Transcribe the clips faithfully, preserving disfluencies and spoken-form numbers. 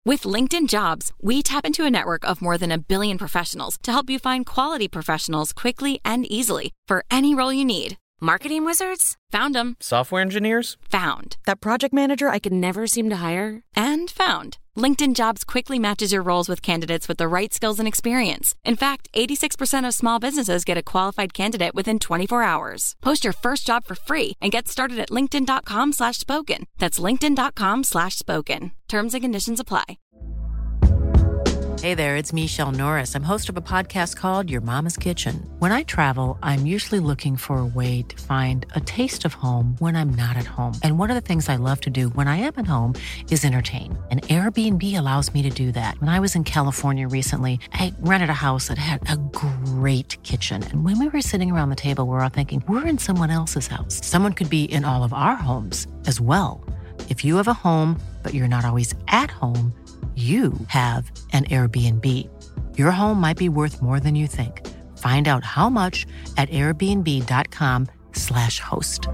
With LinkedIn Jobs, we tap into a network of more than a billion professionals to help you find quality professionals quickly and easily for any role you need. Marketing wizards? Found them. Software engineers? Found. That project manager I could never seem to hire? And found. LinkedIn Jobs quickly matches your roles with candidates with the right skills and experience. In fact, eighty-six percent of small businesses get a qualified candidate within twenty-four hours. Post your first job for free and get started at linkedin.com slash spoken. That's linkedin.com slash spoken. Terms and conditions apply. Hey there, it's Michelle Norris. I'm host of a podcast called Your Mama's Kitchen. When I travel, I'm usually looking for a way to find a taste of home when I'm not at home. And one of the things I love to do when I am at home is entertain. And Airbnb allows me to do that. When I was in California recently, I rented a house that had a great kitchen. And when we were sitting around the table, we were all thinking, we're in someone else's house. Someone could be in all of our homes as well. If you have a home, but you're not always at home, you have an Airbnb. Your home might be worth more than you think. Find out how much at airbnb.com slash host.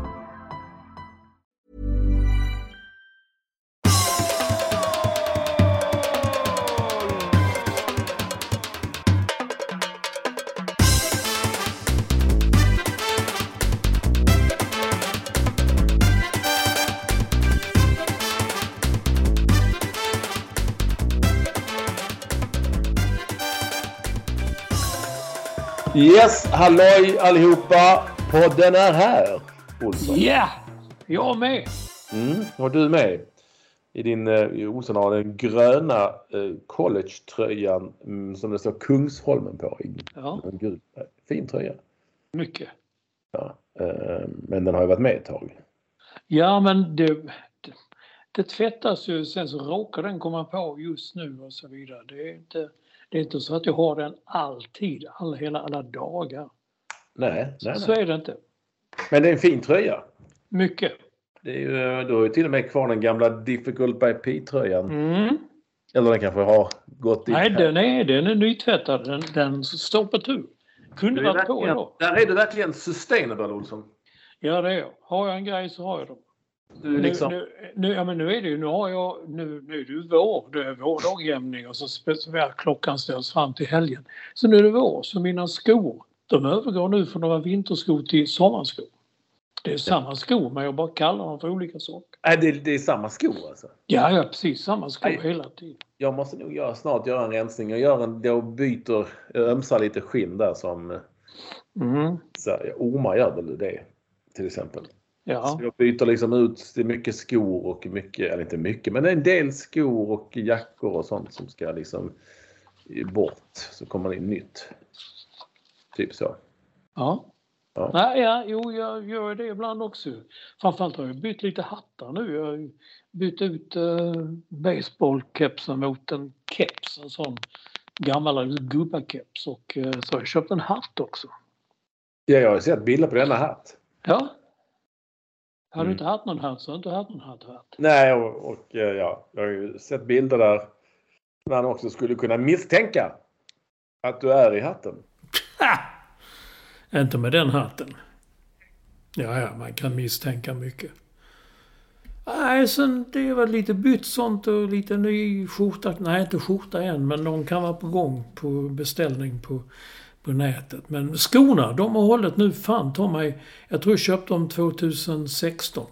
Yes, halloj allihopa. Podden är här, Olsson. Ja, yeah, jag med. Mm, och du med. I din, uh, Olsson har den gröna uh, college-tröjan um, som det står Kungsholmen på. I, ja. En gul, fin tröja. Mycket. Ja, uh, men den har ju varit med ett tag. Ja, men det, det, det tvättas ju. Sen så råkar den komma på just nu och så vidare. Det är inte... Det är inte så att jag har den alltid, alla, hela, alla dagar. Nej, nej, nej. Så är det inte. Men det är en fin tröja. Mycket. Det är ju, du har ju till och med kvar den gamla Difficult by P-tröjan. Mm. Eller den kanske har gått dit. Nej, här. den är, den är nytvättad. Den, den står på tur. Kunde varit på då. Där är du verkligen sustainable, Olsson. Ja, det är jag. Har jag en grej så har jag dem. Du liksom... nu, nu, nu, ja, men nu är det ju, nu har jag, nu, nu är det ju vår, det är vårdagjämning och så speciellt klockan ställs fram till helgen. Så nu är det vår, så mina skor, de övergår nu från att vara vinterskor till sommarskor. Det är samma skor, men jag bara kallar dem för olika saker. Är det, det är samma skor alltså? Ja, ja, precis, samma skor Aj. hela tiden. Jag måste nog göra, snart göra en rensning. Jag gör en, jag byter, jag ömsar lite skinn där som, Mm. så Oma gör väl det till exempel. Ja. Så jag byter liksom ut, det är mycket skor och mycket, eller inte mycket, men en del skor och jackor och sånt som ska liksom bort. Så kommer det in nytt. Typ så. Ja. Ja. Nej, ja, jo, jag gör det ibland också. Framförallt har jag bytt lite hattar nu. Jag har bytt ut uh, baseballkepsen mot en keps, en sån gammal gubbakeps. Och uh, så har jag köpt en hatt också. Ja, jag har sett bilder på denna hatt. Ja. Har Mm. du inte haft någon hatt så har du inte haft någon hatt. hatt. Nej, och, och ja, jag har ju sett bilder där man också skulle kunna misstänka att du är i hatten. Ha! Inte med den hatten. Ja, ja, man kan misstänka mycket. Nej, sen det är väl lite bytt sånt och lite ny skjorta. Nej, inte skjorta än, men de kan vara på gång på beställning på, på nätet. Men skorna, de har hållit nu, fan ta mig. Jag tror jag köpte dem tjugohundrasexton.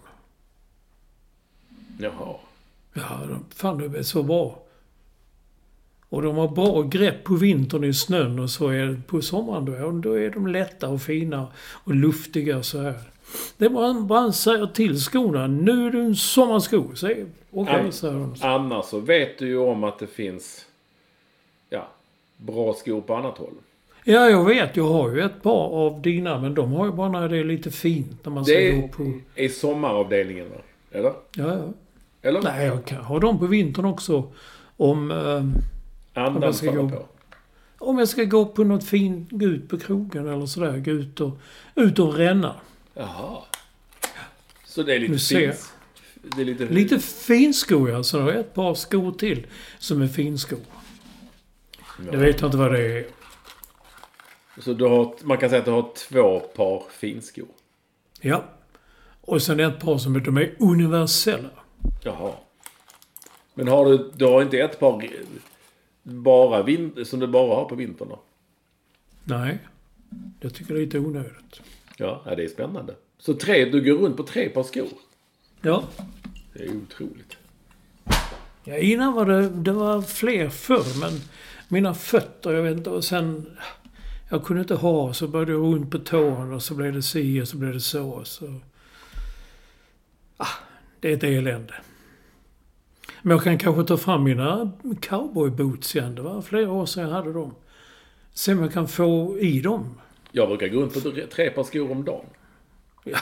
Jaha. Ja, de, fan det är så bra. Och de har bra grepp på vintern i snön och så är det på sommaren då. Och då är de lätta och fina och luftiga så här. Det är bara en brand säger till skorna. Nu är du en sommarsko. Okej, okay, säger de. Annars så vet du ju om att det finns ja, bra skor på annat håll. Ja, jag vet. Jag har ju ett par av dina. Men de har ju bara när det är lite fint. När man ska det gå på... är sommaravdelningen va? Eller? Ja, ja. Eller? Nej, jag kan ha dem på vintern också. Om... Eh, Andan jag ska gå, på. Om jag ska gå på något fint, gå ut på krogen eller sådär. Gå ut och, ut och ränna. Jaha. Så det är lite fint. Det är lite... Lite finskor, ja. Så har jag ett par skor till som är finskor. Ja. Det vet jag inte vad det är. Så du har, man kan säga att du har två par finskor. Ja. Och sen ett par som de är universella. Jaha. Men har du, du har inte ett par bara vin, som du bara har på vintern då? Nej, jag tycker det är lite onödigt. Ja, det är spännande. Så tre, du går runt på tre par skor? Ja. Det är otroligt. Ja, innan var det, det var fler förr, men mina fötter, jag vet inte, och sen... Jag kunde inte ha, så började jag runt på tån och så blev det si och så blev det så. så. Ah, det är ett elände. Men jag kan kanske ta fram mina cowboyboots igen. Det var flera år sedan jag hade dem. Se om jag kan få i dem. Jag brukar gå runt på tre par skor om dagen. Ja.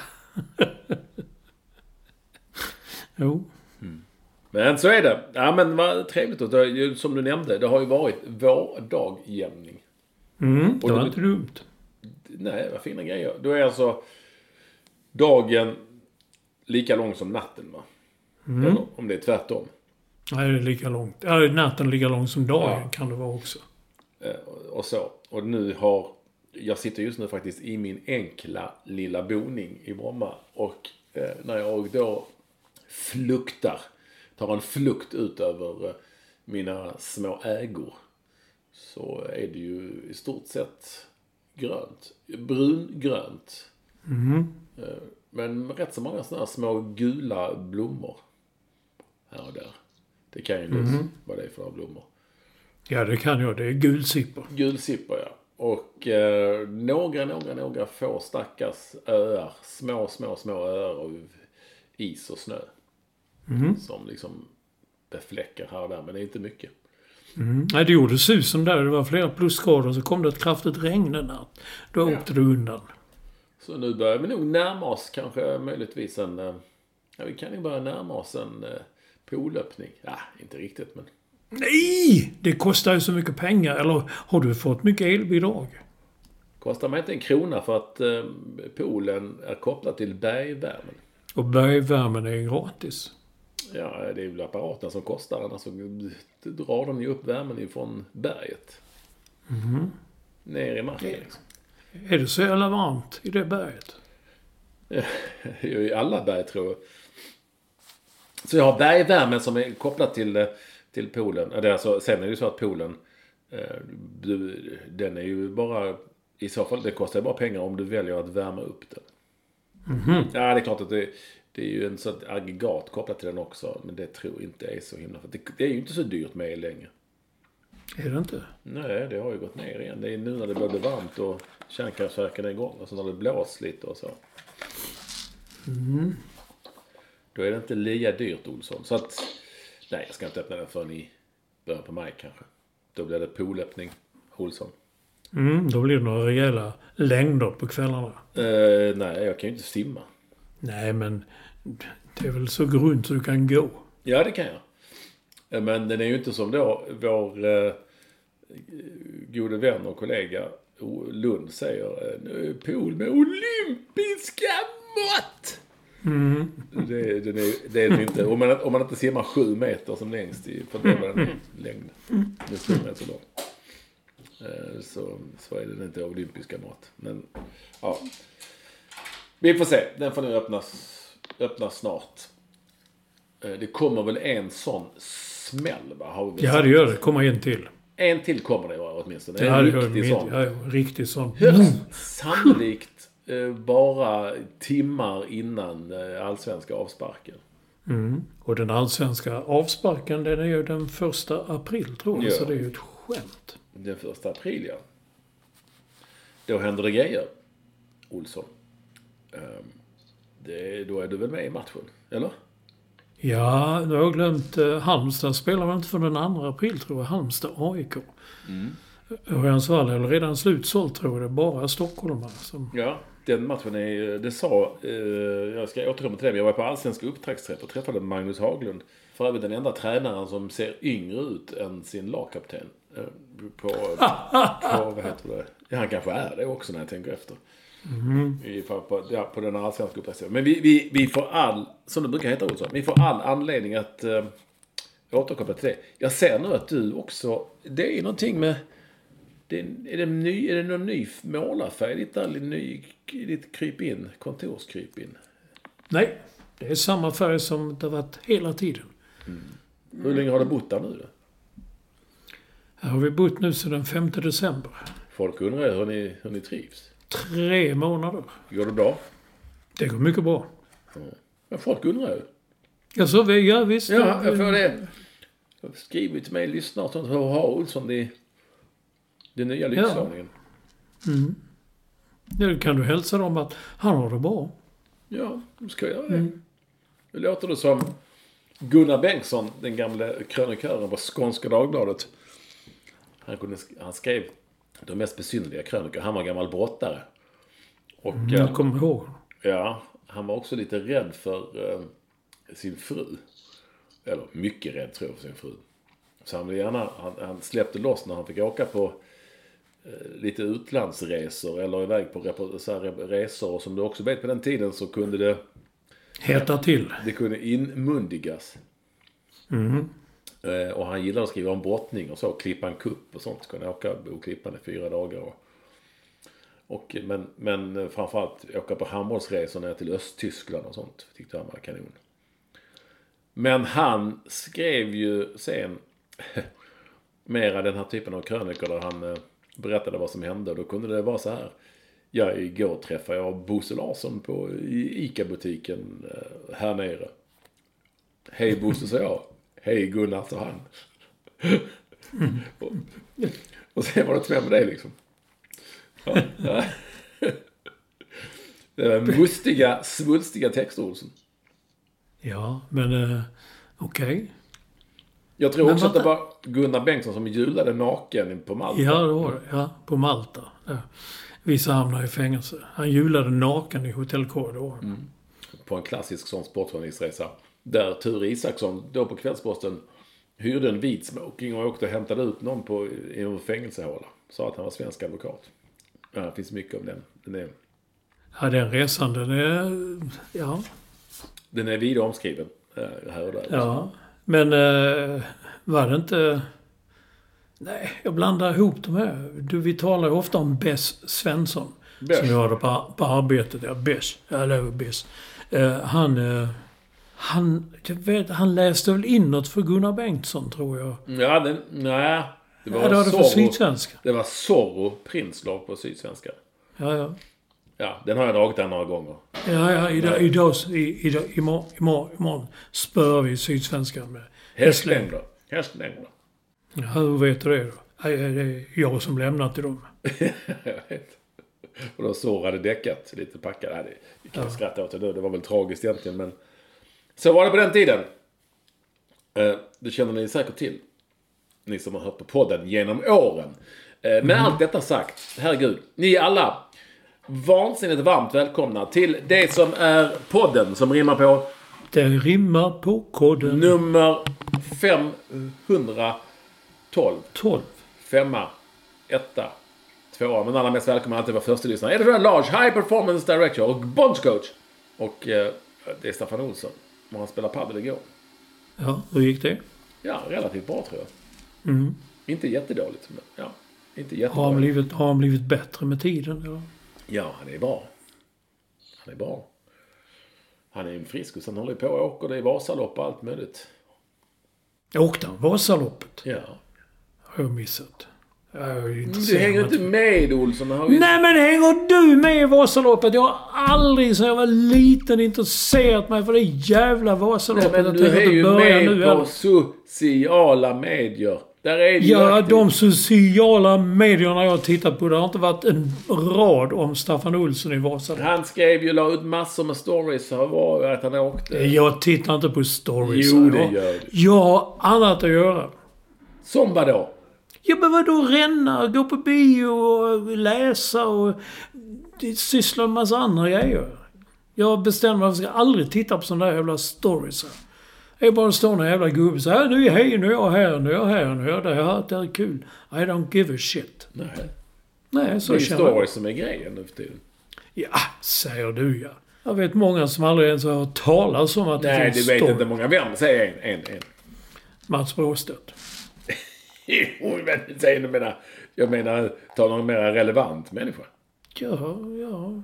Jo. Mm. Men så är det. Ja, men vad trevligt. Och det, som du nämnde, det har ju varit vårdagjämning. Mm, det var inte dumt. Nej, vad fina grejer. Då är alltså dagen lika lång som natten, va? Mm. Eller om det är tvärtom. Nej, det är lika långt. Ja, natten lika lång som dagen, ja. Kan det vara också. Och så. Och nu har... Jag sitter just nu faktiskt i min enkla lilla boning i Bromma. Och eh, när jag då fluktar, tar en flukt ut över eh, mina små ägor, så är det ju i stort sett grönt. Brungrönt. Mm. Men rätt så många sådana små gula blommor här och där. Det kan ju mm. lösa vad det är för blommor. Ja, det kan jag. Det är gulsippor. Gulsippor, ja. Och eh, några, några, några få stackars öar. Små, små, små öar av is och snö. Mm. Som liksom befläckar här och där. Men det är inte mycket. Mm. Nej, det gjorde susen där. Det var flera plusgrader. Så kom det ett kraftigt regn den natt. Då ja. åkte det undan. Så nu börjar vi nog närma oss kanske möjligtvis en... Ja, vi kan ju börja närma oss en eh, poolöppning. Ja, inte riktigt, men... Nej! Det kostar ju så mycket pengar. Eller har du fått mycket elbidrag? Kostar mig inte en krona för att eh, poolen är kopplad till bergvärmen. Och bergvärmen är gratis? Ja, det är väl apparaten som kostar. Annars så drar de ju upp värmen ifrån berget. Mm. Ner i marken. Liksom. Är det så jävla varmt i det berget? I alla berg, tror jag. Så jag har bergvärmen som är kopplad till, till poolen. Det är alltså, sen är det ju så att poolen, den är ju bara, i så fall, det kostar bara pengar om du väljer att värma upp den. Mm-hmm. Ja, det är klart att det, det är ju en sån aggregat kopplat till den också. Men det tror jag inte är så himla. För det, det är ju inte så dyrt med el längre. Är det inte? Nej, det har ju gått ner igen. Det är nu när det börjar bli varmt och kärnkraftverken är igång. Och så när det blåser lite och så. Mm. Då är det inte lika dyrt, Olsson. Så att, nej, jag ska inte öppna den förrän i början på maj kanske. Då blir det poolöppning, Olsson. Mm, då blir det några rejäla längder på kvällarna. Uh, nej, jag kan ju inte simma. Nej, men det är väl så grunt så du kan gå. Ja, det kan jag. Men den är ju inte som då vår eh, gode vän och kollega Lund säger. Nu är pool med olympiska mått. Mm. Det, den är, det är den inte. Om man, om man inte simmar sju meter som längst i, för det var den längd. Det stämmer så långt. Så, så är den inte olympiska mått. Men ja. Vi får se. Den får nu öppnas, öppnas snart. Det kommer väl en sån smäll, va? Har vi ja, det gör det. Kommer en till. En till kommer det åtminstone. Ja, en det riktig gör sån. Ja, riktigt sån. Högst sannolikt eh, bara timmar innan eh, allsvenska avsparken. Mm. Och den allsvenska avsparken, den är ju den första april, tror jag. Ja. Så det är ju ett skämt. Den första april, ja. Då händer det grejer, Olsson. Um, det, då är du väl med i matchen, eller? Ja, nu har jag glömt. Uh, Halmstad spelar väl inte för den andra april, tror jag. Halmstad A I K. Mm. Örjansvall är redan slutsålt, tror jag. Det är bara stockholmare som... Ja, den matchen är... Det sa... Eh, jag ska återkomma till det, men jag var på allsvenska upptaktsträff och träffade Magnus Haglund. För övrigt den enda tränaren som ser yngre ut än sin lagkapten. Eh, på, på... Vad heter det? Ja, han kanske är det också när jag tänker efter. Mm. I, på, på, ja, på den här allsvenska upptaktsträffen. Men vi, vi, vi får all... Som det brukar heta också. Vi får all anledning att... Eh, återkoppla till det. Jag ser nu att du också... Det är någonting med... Det är, är, det ny, är det någon ny målarfärg? Ditt, ny, ditt kryp in, kontorskryp in? Nej, det är samma färg som det har varit hela tiden. Mm. Hur länge har du bott där nu då? Här har vi bott nu sedan den femte december. Folk undrar hur ni, hur ni trivs. Tre månader. Går det bra? Det går mycket bra. Ja. Men folk undrar ju. Ja, så vi, ja visst. Ja, jag får det. Jag har skrivit till mig, lyssnar och sånt. Hur har Olsson det, det nya lyxvåningen? Ja. Mm. Nu kan du hälsa dem att han har det bra. Ja, då ska jag göra det. Mm. Det låter det som Gunnar Bengtsson, den gamla krönikören på Skånska Dagbladet. Han, kunde, han skrev de mest besynnerliga krönikor. Han var gammal brottare. Och, Mm, jag kommer ihåg. Ja, han var också lite rädd för eh, sin fru. Eller mycket rädd tror jag för sin fru. Så han, gärna, han, han släppte loss när han fick åka på eh, lite utlandsresor. Eller iväg på så här, resor. Och som du också vet på den tiden så kunde det... Heta till. Det kunde inmundigas. Mm. Eh, och han gillade att skriva om brottning och så. Klippa en kupp och sånt. Kunde åka och klippa i fyra dagar. Och, och, men, men framförallt åka på handbollsresor ner till Östtyskland och sånt. Tyckte han var kanon. Men han skrev ju sen mera den här typen av krönikor där han eh, berättade vad som hände. Och då kunde det vara så här. Ja, igår träffade jag Bosse Larsson på i ICA-butiken eh, här nere. Hej Bosse, sa jag. Hej Gunnar, sa han. Mm. och, och sen var det inte med med det liksom. Ja, ja. Det var mustiga, svulstiga texter, Olsson. Ja, men uh, okej. Okay. Jag tror men också att det var Gunnar Bengtsson som julade naken på Malta. Ja, det var det. Ja, på Malta. Ja. Vissa hamnar i fängelse. Han julade naken i hotellkorridoren. Mm. På en klassisk sån sportjournalistresa. Där Ture Isaksson då på Kvällsposten hyrde en vit smoking och åkte och hämtade ut någon på, i en fängelsehåla. Sa att han var svensk advokat. Ja, det finns mycket om den. Den är... Ja, den resan, den är... Ja. Den är vida omskriven. Här och där. Ja, men äh, var det inte... Nej, jag blandar ihop de här. Du, vi talar ju ofta om Bess Svensson. Bess. Som jag hade på, på arbetet. Ja, Bess. Jag lever Bess. Uh, han... Uh, han, jag vet, han läste väl inåt för Gunnar Bengtsson, tror jag. Ja, den, nej. Det var, ja, det var det för Sydsvenska. Det var Zorro Prinslov på Sydsvenska. Ja, ja. Ja, den har jag dragit där några gånger. Ja, ja. Idag, idag, idag, imorgon, imorgon, imorgon spör vi Sydsvenska med hästlängder. Hästlängder. Ja, hur vet du det då? Det är jag som lämnat till dem. Jag vet. Och då Zorro hade däckat lite packad. Nej, det kan jag ja. skratta åt det. Det var väl tragiskt egentligen, men... Så var det på den tiden. Det känner ni säkert till. Ni som har hört på podden genom åren. Med mm. allt detta sagt, herregud. Ni alla vansinnigt varmt välkomna till det som är podden som rimmar på... Det rimmar på kodden. Nummer femhundratolv. tolv. Femma. Etta. Tvåa. Men alla mest välkomna alltid var första lyssnare. Är det för Large High Performance Director och bondscoach. Och eh, det är Staffan Olsson. Och han spelar padel igår. Ja, hur gick det? Ja, relativt bra tror jag. Mm. Inte jättedåligt, men ja. Inte jättedåligt. Har han blivit, har han blivit bättre med tiden? Eller? Ja, han är bra. Han är bra. Han är en frisk och sen håller på och åker det i Vasalopp och allt möjligt. Åkte han Vasaloppet? Ja. Har jag missat. Du hänger inte med, Olsson. Har ju... Nej, men hänger du med i Vasaloppet? Jag har aldrig sedan jag var liten intresserat mig för det jävla Vasaloppet. Nej, men du är ju med nu, på eller? Sociala medier. Där är det ja, aktivt. De sociala medierna jag har tittat på, det har inte varit en rad om Staffan Olsson i Vasaloppet. Han skrev ju, la ut massor med stories så var att han åkte. Jag tittar inte på stories. Jo, det gör du. Jag har annat att göra. Som vad då? Ja, men vadå ränna, gå på bio och läsa och syssla med massa andra grejer. Jag bestämmer mig att jag ska aldrig titta på sådana där jävla stories. Jag bara står någon jävla gubbe så här, nu är hej, nu är jag här, nu är jag här, nu är jag där, det är kul. I don't give a shit. Nej. Nej, så det är känner jag. stories som är grejen nu för tiden. Ja, säger du ja. Jag vet många som aldrig ens har talat om att nej, det finns Nej, story. det vet inte många. Vem? Säg en, en, en. Mats Bråstedt. Jo, men säg du menar, jag menar, ta någon mer relevant människa. Ja, ja.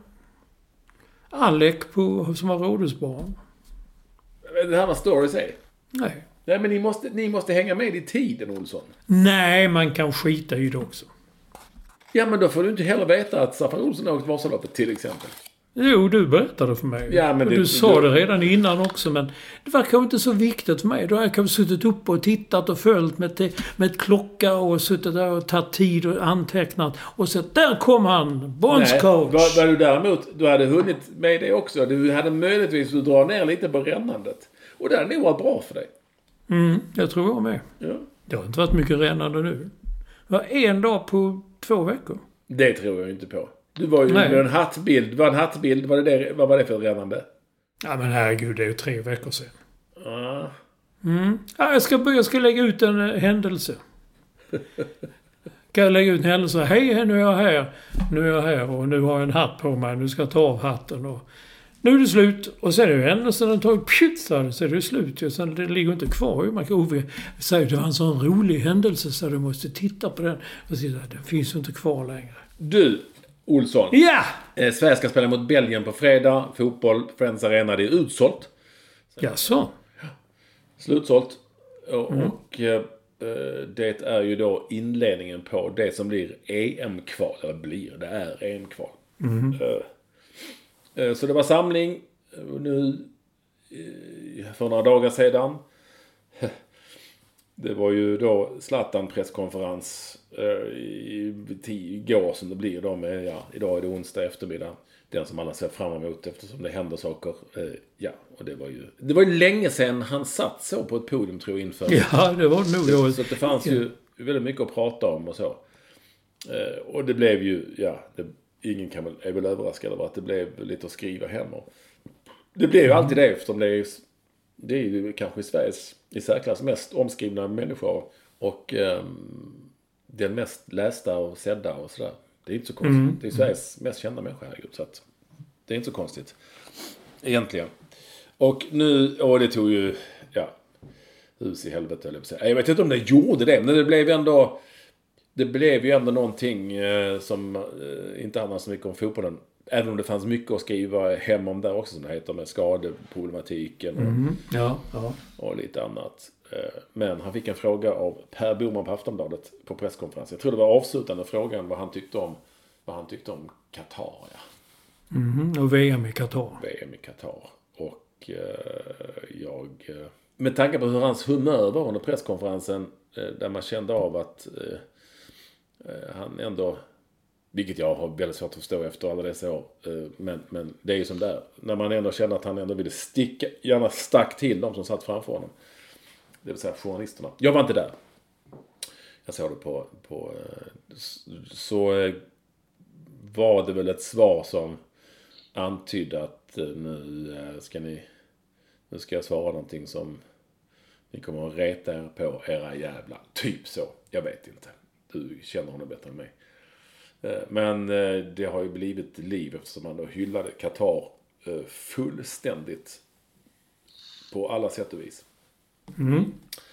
Alec på, som var rådhusbarn. Det här var stories är. Nej. Nej, men ni måste, ni måste hänga med i tiden, Olsson. Nej, man kan skita i det också. Ja, men då får du inte heller veta att Staffan Olsson har åkt Vasaloppet till exempel. Jo, du berättade för mig. Ja, men och det, du sa du... det redan innan också, men det var kanske inte så viktigt för mig. Då har jag kanske suttit upp och tittat och följt med, te- med ett klocka och suttit där och tagit tid och antecknat. Och så där kom han, Bonds coach. Var, var du däremot, du hade hunnit med det också. Du hade möjligtvis att dra ner lite på rännandet. Och det hade nog varit bra för dig. Mm, jag tror jag med. Ja. Det har inte varit mycket rännande nu. Det var en dag på två veckor. Det tror jag inte på. Du var ju Nej. en hattbild. Var en hattbild? Var det det, vad var det för rännande? Ja, men herregud, det är ju tre veckor sedan. Ah. Mm. Ja, jag, ska, jag ska lägga ut en uh, händelse. Kan jag lägga ut en händelse? Hej, nu är jag här. Nu är jag här och nu har jag en hatt på mig. Nu ska jag ta av hatten. Och nu är det slut. Och sen är det händelsen den tar pjutt så är det slut. Och sen det ligger inte kvar. Man kan Ove säga det var en sån rolig händelse så du måste titta på den. Och säga den finns ju inte kvar längre. Du, Olsson. Ja! Eh, Sverige ska spela mot Belgien på fredag. Fotboll, Friends Arena, det är utsålt. Jaså? Slutsålt. Och, Mm. och eh, det är ju då inledningen på det som blir E M-kval. Eller blir, det är E M-kval. Mm. Eh, eh, så det var samling nu eh, för några dagar sedan. Det var ju då Zlatan presskonferens eh, i, igår som det blir då med, ja, idag är det onsdag eftermiddag. Den som alla ser fram emot eftersom det händer saker. Eh, ja, och det var ju det var ju länge sedan han satt så på ett podium tror jag inför. Ja, det var nog så, jag. så det fanns ju väldigt mycket att prata om och så. Eh, och det blev ju, ja, det, ingen kan väl, är väl överraskad över att det blev lite att skriva hem. Och det blev ju alltid det eftersom det är Det är ju kanske Sveriges i särklass mest omskrivna människor och um, den mest lästa och sedda och sådär. Det är inte så konstigt. Mm. Det är Sveriges mest kända människa här, så att det är inte så konstigt. Egentligen. Och nu, och det tog ju, ja, hus i helvete eller så. Jag vet inte om det gjorde det, men det blev ändå, det blev ju ändå någonting eh, som eh, inte handlar så mycket om fotbollen. Även om det fanns mycket att skriva hem om där också som det heter med skadeproblematiken och, Mm, ja, ja. och lite annat. Men han fick en fråga av Per Boman på Aftonbladet på presskonferensen. Jag tror det var avslutande frågan vad han tyckte om vad han tyckte om Qatar. Ja. Mm, och V M i Qatar. V M i Qatar. Och eh, jag... Eh, med tanke på hur hans humör var under presskonferensen eh, där man kände av att eh, han ändå... Vilket jag har väldigt svårt att förstå efter alla dessa år. Men, men det är ju som där. När man ändå känner att han ändå ville sticka, gärna stack till de som satt framför honom. Det vill säga journalisterna. Jag var inte där. Jag såg det på... på så var det väl ett svar som antydde att nu ska ni... Nu ska jag svara någonting som ni kommer att reta er på era jävla... Typ så. Jag vet inte. Du känner honom bättre än mig. Men det har ju blivit liv eftersom man då hyllade Qatar fullständigt på alla sätt och vis. Mm.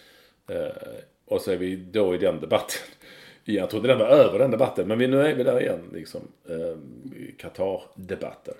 Och så är vi då i den debatten. Jag trodde den var över den debatten, men nu är vi där igen liksom. Qatar-debatten.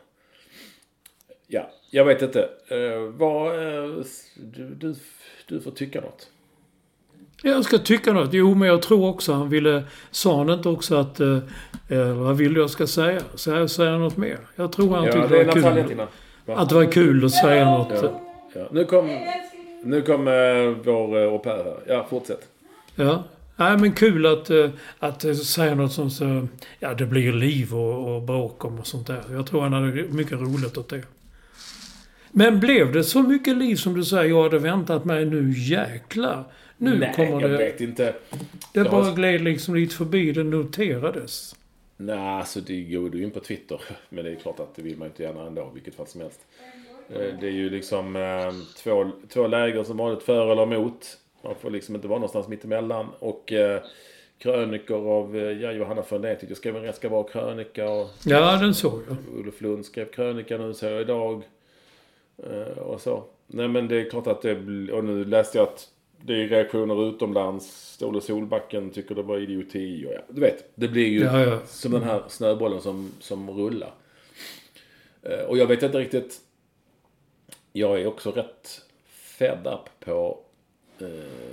Ja, jag vet inte. Vad, du, du, du får tycka något. Jag ska tycka något. Jo, men jag tror också han ville... Sa han inte också att... Eller vad vill jag ska säga? Så jag säger något mer. Jag tror han ja, tyckte det var kul. Att det var kul att säga något. Ja, ja. Nu kom, nu kom uh, vår uh, au pair här. Ja, fortsätt. Ja. Nej, men kul att, uh, att uh, säga något som så... Ja, det blir liv och, och bråk om och sånt där. Jag tror han hade mycket roligt åt det. Men blev det så mycket liv som du säger? Jag hade väntat mig nu, jäklar. Nu Nej, kommer jag det... vet inte. Det jag bara har... gled liksom lite förbi. Det noterades. Nej, alltså det går du in på Twitter. Men det är klart att det vill man inte gärna ändå, vilket fall som helst. Det är ju liksom eh, två, två läger som vanligt för eller emot. Man får liksom inte vara någonstans mitt emellan. Och eh, krönikor av eh, ja, Johanna Förndén tyckte jag skrev en rätt ska vara krönika. Och, ja, den såg jag. Olof Lund skrev krönika nu, så jag idag. Eh, och så. Nej, men det är klart att det... Och nu läste jag att det är reaktioner utomlands. Ståle Solbacken tycker det var idioti. Och ja, du vet, det blir ju ja, ja. som den här snöbollen som, som rullar. Eh, och jag vet inte riktigt... Jag är också rätt fed up på eh,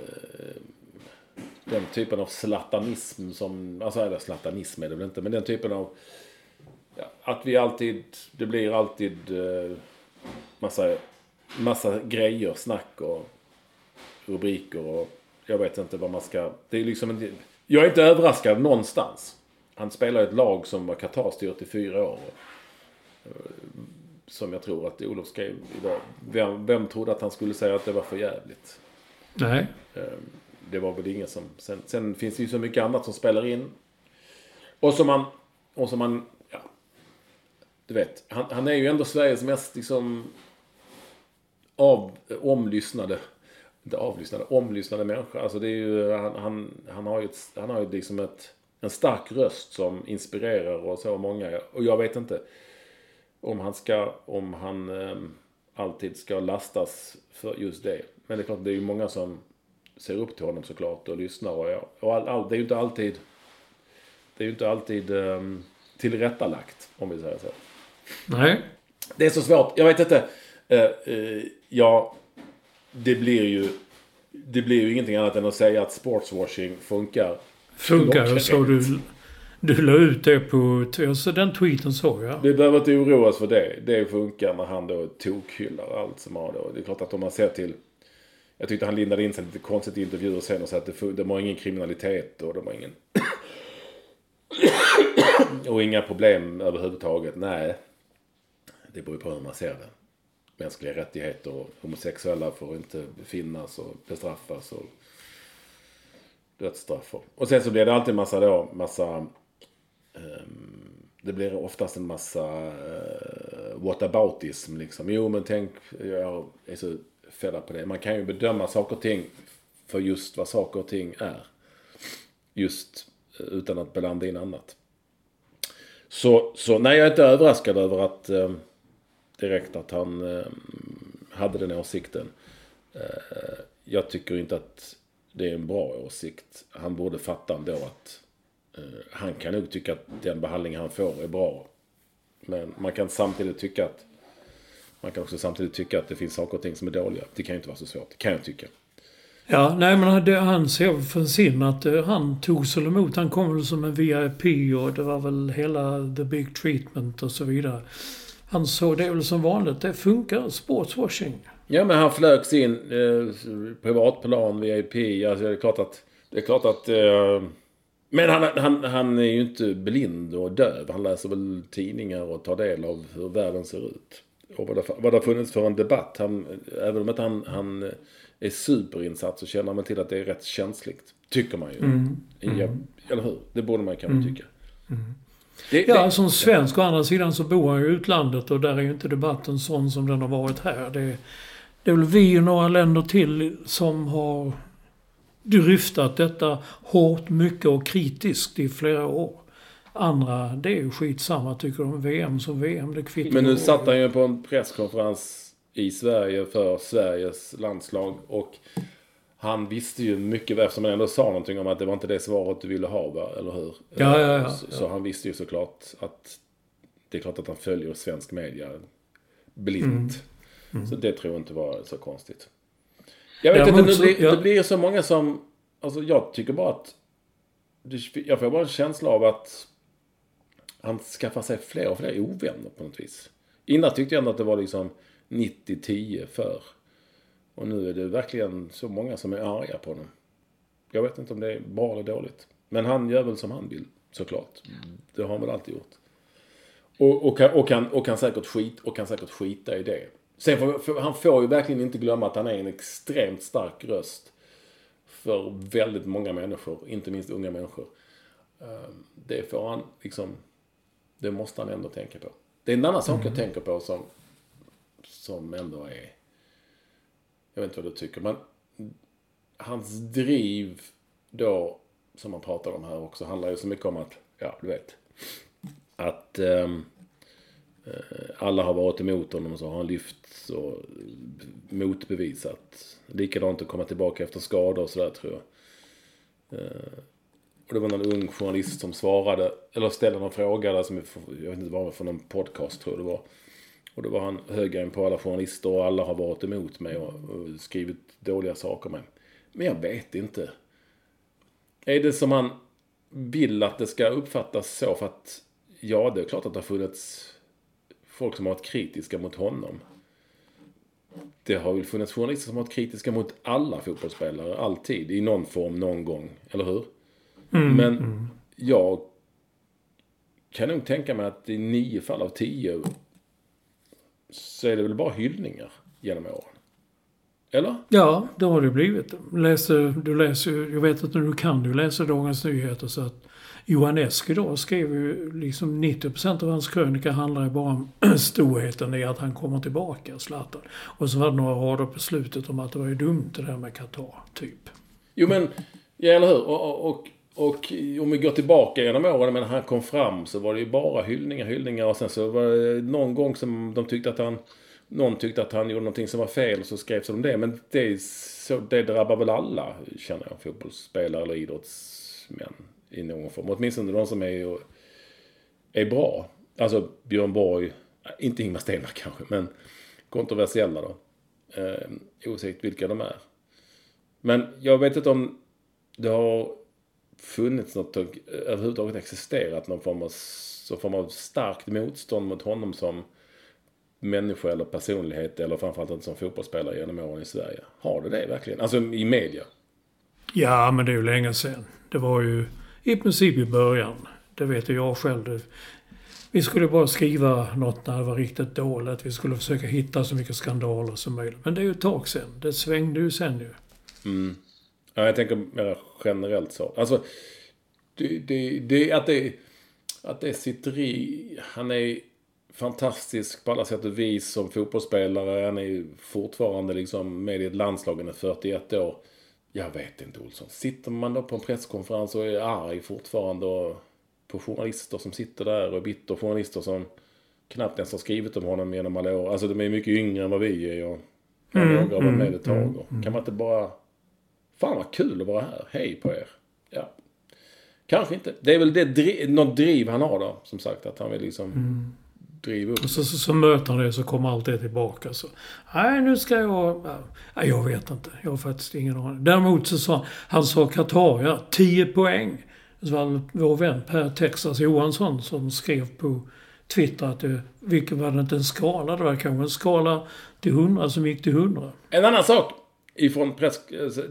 den typen av slatanism som, alltså eller slatanism är det väl inte, men den typen av, ja, att vi alltid, det blir alltid eh, massa, massa grejer, snack och rubriker och jag vet inte vad man ska, det är liksom en, jag är inte överraskad någonstans. Han spelar ett lag som var Qatar-styrt i fyra år. Som jag tror att Olof skrev idag. Vem, vem trodde att han skulle säga att det var för jävligt? Nej. Det var väl ingen som... Sen, sen finns det ju så mycket annat som spelar in. Och som man... Och som man ja, du vet. Han, han är ju ändå Sveriges mest liksom... Av, omlyssnade... Inte avlyssnade, omlyssnade människa. Alltså det är ju... Han, han, han har ju, ett, han har ju liksom ett... En stark röst som inspirerar och så många. Och jag vet inte om han ska, om han eh, alltid ska lastas för just det. Men det är klart, det är ju många som ser upp till honom såklart och lyssnar. Och, ja, och all, all, det är ju inte alltid, det är ju inte alltid eh, tillrättalagt, om vi säger så. Nej. Det är så svårt. Jag vet inte. Eh, eh, ja, det blir ju, det blir ju ingenting annat än att säga att sportswashing funkar. Funkar och så du, du la ut det på, så den tweeten såg jag. Vi behöver inte oroa oss för det. Det funkar när han då tokhyllar allt som har då. Det är klart att om man ser till, jag tyckte han lindade in sig lite konstigt i intervjuer sen och sa att det, det var ingen kriminalitet och det var ingen och inga problem överhuvudtaget. Nej, det beror på hur man ser det. Mänskliga rättigheter och homosexuella får inte finnas och bestraffas och dödsstraff. Och sen så blir det alltid massa då, massa um, det blir oftast en massa uh, whataboutism liksom. Jo men tänk, jag är så fälla på det. Man kan ju bedöma saker och ting för just vad saker och ting är. Just uh, utan att blanda in annat. Så, så nej, jag är inte överraskad över att um, direkt att han um, hade den åsikten. Uh, jag tycker inte att det är en bra åsikt. Han borde fatta ändå att uh, han kan nog tycka att den behandling han får är bra. Men man kan samtidigt tycka att man kan också samtidigt tycka att det finns saker och ting som är dåliga. Det kan ju inte vara så svårt. Det kan jag tycka. Ja, nej men det, han ser för sin att uh, han tog så emot. Han kom väl som en V I P och det var väl hela the big treatment och så vidare. Han såg det väl som vanligt. Det funkar, sportswashing. Ja, men han flögs in eh, privatplan, V I P. Alltså det är klart att... Det är klart att eh, men han, han, han är ju inte blind och döv. Han läser väl tidningar och tar del av hur världen ser ut. Och vad det, vad det har funnits för en debatt. Han, även om att han, han är superinsatt så känner man till att det är rätt känsligt. Tycker man ju. Mm. Mm. Ja, eller hur? Det borde man kanske mm. tycka. Mm. Det, ja, det, som svensk å andra sidan så bor han i utlandet och där är ju inte debatten sån som den har varit här. Det, det är väl vi och några länder till som har dryftat detta hårt, mycket och kritiskt i flera år. Andra, det är ju skitsamma tycker de. V M som V M, det kvittar. Men nu satt han ju på en presskonferens i Sverige för Sveriges landslag och han visste ju mycket väl, eftersom han ändå sa någonting om att det var inte det svaret du ville ha, va? Eller hur? Ja, ja, ja. Så, så han visste ju såklart att det är klart att han följer svensk media blint. Mm. Mm. Så det tror jag inte var så konstigt. Jag vet inte, det blir, ja. det blir så många som, alltså jag tycker bara att jag får bara en känsla av att han skaffar sig fler och fler ovänner på något vis. Innan tyckte jag ändå att det var liksom nittio tio för. Och nu är det verkligen så många som är arga på honom. Jag vet inte om det är bra eller dåligt. Men han gör väl som han vill, såklart. Det har han väl alltid gjort. Och, och, kan, och, kan, och, kan säkert skit, och kan säkert skita i det. Sen får, för han får ju verkligen inte glömma att han är en extremt stark röst för väldigt många människor. Inte minst unga människor. Det får han liksom... Det måste han ändå tänka på. Det är en annan sak mm. jag tänker på som, som ändå är... Jag vet inte vad du tycker, men hans driv då, som man pratar om här också, handlar ju så mycket om att, ja, du vet, att um, alla har varit emot honom och så har han lyft och motbevisat. Likadant att komma tillbaka efter skador och sådär, tror jag. Uh, och det var någon ung journalist som svarade, eller ställde någon fråga där som, jag vet inte vad det var för någon podcast, tror jag det var. Och då var han högre än på alla journalister och alla har varit emot mig och, och skrivit dåliga saker med. Men jag vet inte. Är det som han vill att det ska uppfattas så? För att, ja, det är klart att det har funnits folk som har varit kritiska mot honom. Det har väl funnits journalister som har varit kritiska mot alla fotbollsspelare. Alltid, i någon form, någon gång. Eller hur? Mm, Men mm. jag kan nog tänka mig att i nio fall av tio så är det väl bara hyllningar genom åren. Eller? Ja, det har det blivit. Läser, du läser, jag vet att du kan du läser Dagens Nyheter, så att Johan Esk då skrev ju liksom nittio procent av hans krönika handlar ju bara om storheten i att han kommer tillbaka, Zlatan. Och så var det några rader på slutet om att det var ju dumt det där med Qatar, typ. Jo men, ja eller hur? Och, och, och, och om vi går tillbaka genom åren, men han kom fram så var det ju bara hyllningar, hyllningar och sen så var det någon gång som de tyckte att han någon tyckte att han gjorde någonting som var fel, så skrevs de det. Men det, så, det drabbar väl alla, känner jag, fotbollsspelare eller idrottsmän i någon form. Åtminstone de som är, är bra. Alltså Björn Borg, inte Ingmar Stenmark kanske, men kontroversiella då. Eh, osäkert vilka de är. Men jag vet inte om det har funnits något, överhuvudtaget existerat någon form av, så form av starkt motstånd mot honom som människa eller personlighet, eller framförallt inte som fotbollsspelare genom åren i Sverige. Har det det verkligen? Alltså i media? Ja, men det är ju länge sedan. Det var ju i princip i början. Det vet jag själv. Vi skulle bara skriva något när det var riktigt dåligt. Vi skulle försöka hitta så mycket skandaler som möjligt. Men det är ju ett tag sedan. Det svängde ju sen ju. Mm. Ja, jag tänker mer generellt så. Alltså, det, det, det, att, det, att det sitter i... Han är fantastisk på alla sätt och vis som fotbollsspelare. Han är fortfarande liksom med i ett landslag i fyrtioett år. Jag vet inte, Olsson. Sitter man då på en presskonferens och är arg fortfarande och på journalister som sitter där och bitter journalister som knappt ens har skrivit om honom genom alla år. Alltså de är mycket yngre än vad vi är och mm, några har varit med ett tag. Mm, mm. Kan man inte bara... Fan vad kul att vara här. Hej på er. Ja. Kanske inte. Det är väl det driv, något driv han har då. Som sagt, att han vill liksom... Mm. Och så, så, så möter han det, så kommer allt det tillbaka. Så, nej, nu ska jag... Nej, jag vet inte. Jag har faktiskt ingen aning. Däremot så sa han sa Qatar, ja, tio poäng. Så var vår vän Per Texas Johansson som skrev på Twitter att det, vilket var det inte en skala, det var kanske en skala till hundra som gick till hundra. En annan sak ifrån press...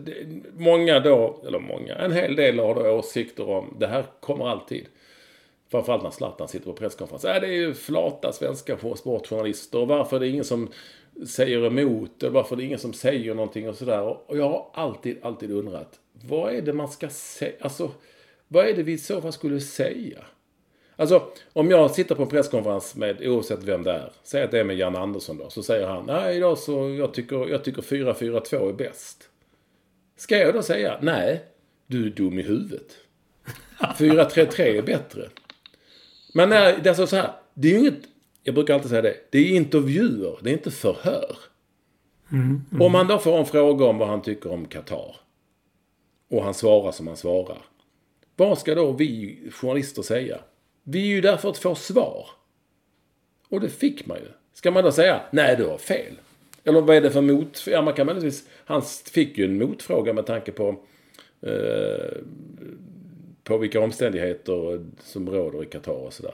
Många då, eller många, en hel del har då åsikter om det här kommer alltid. Framförallt när Zlatan sitter på presskonferens. Äh, det är ju flata svenska sportjournalister. Och varför är det ingen som säger emot? Och varför är det ingen som säger någonting och sådär. Och jag har alltid, alltid undrat. Vad är det man ska säga? Alltså, vad är det vi i så fall skulle säga? Alltså, om jag sitter på en presskonferens med, oavsett vem det är. Säg att det är med Jan Andersson då. Så säger han, nej idag så jag tycker, jag tycker fyra fyra två är bäst. Ska jag då säga, nej, du är dum i huvudet. fyra tre tre är bättre. Men nej, det är så här, det är ju inget, jag brukar alltid säga det, det är intervjuer, det är inte förhör. Mm, mm. Om man då får en fråga om vad han tycker om Qatar och han svarar som han svarar, vad ska då vi journalister säga? Vi är ju där för att få svar. Och det fick man ju. Ska man då säga, nej du har fel? Eller vad är det för mot... Ja, man kan möjligtvis, han fick ju en motfråga med tanke på eh, på vilka omständigheter som råder i Qatar och sådär.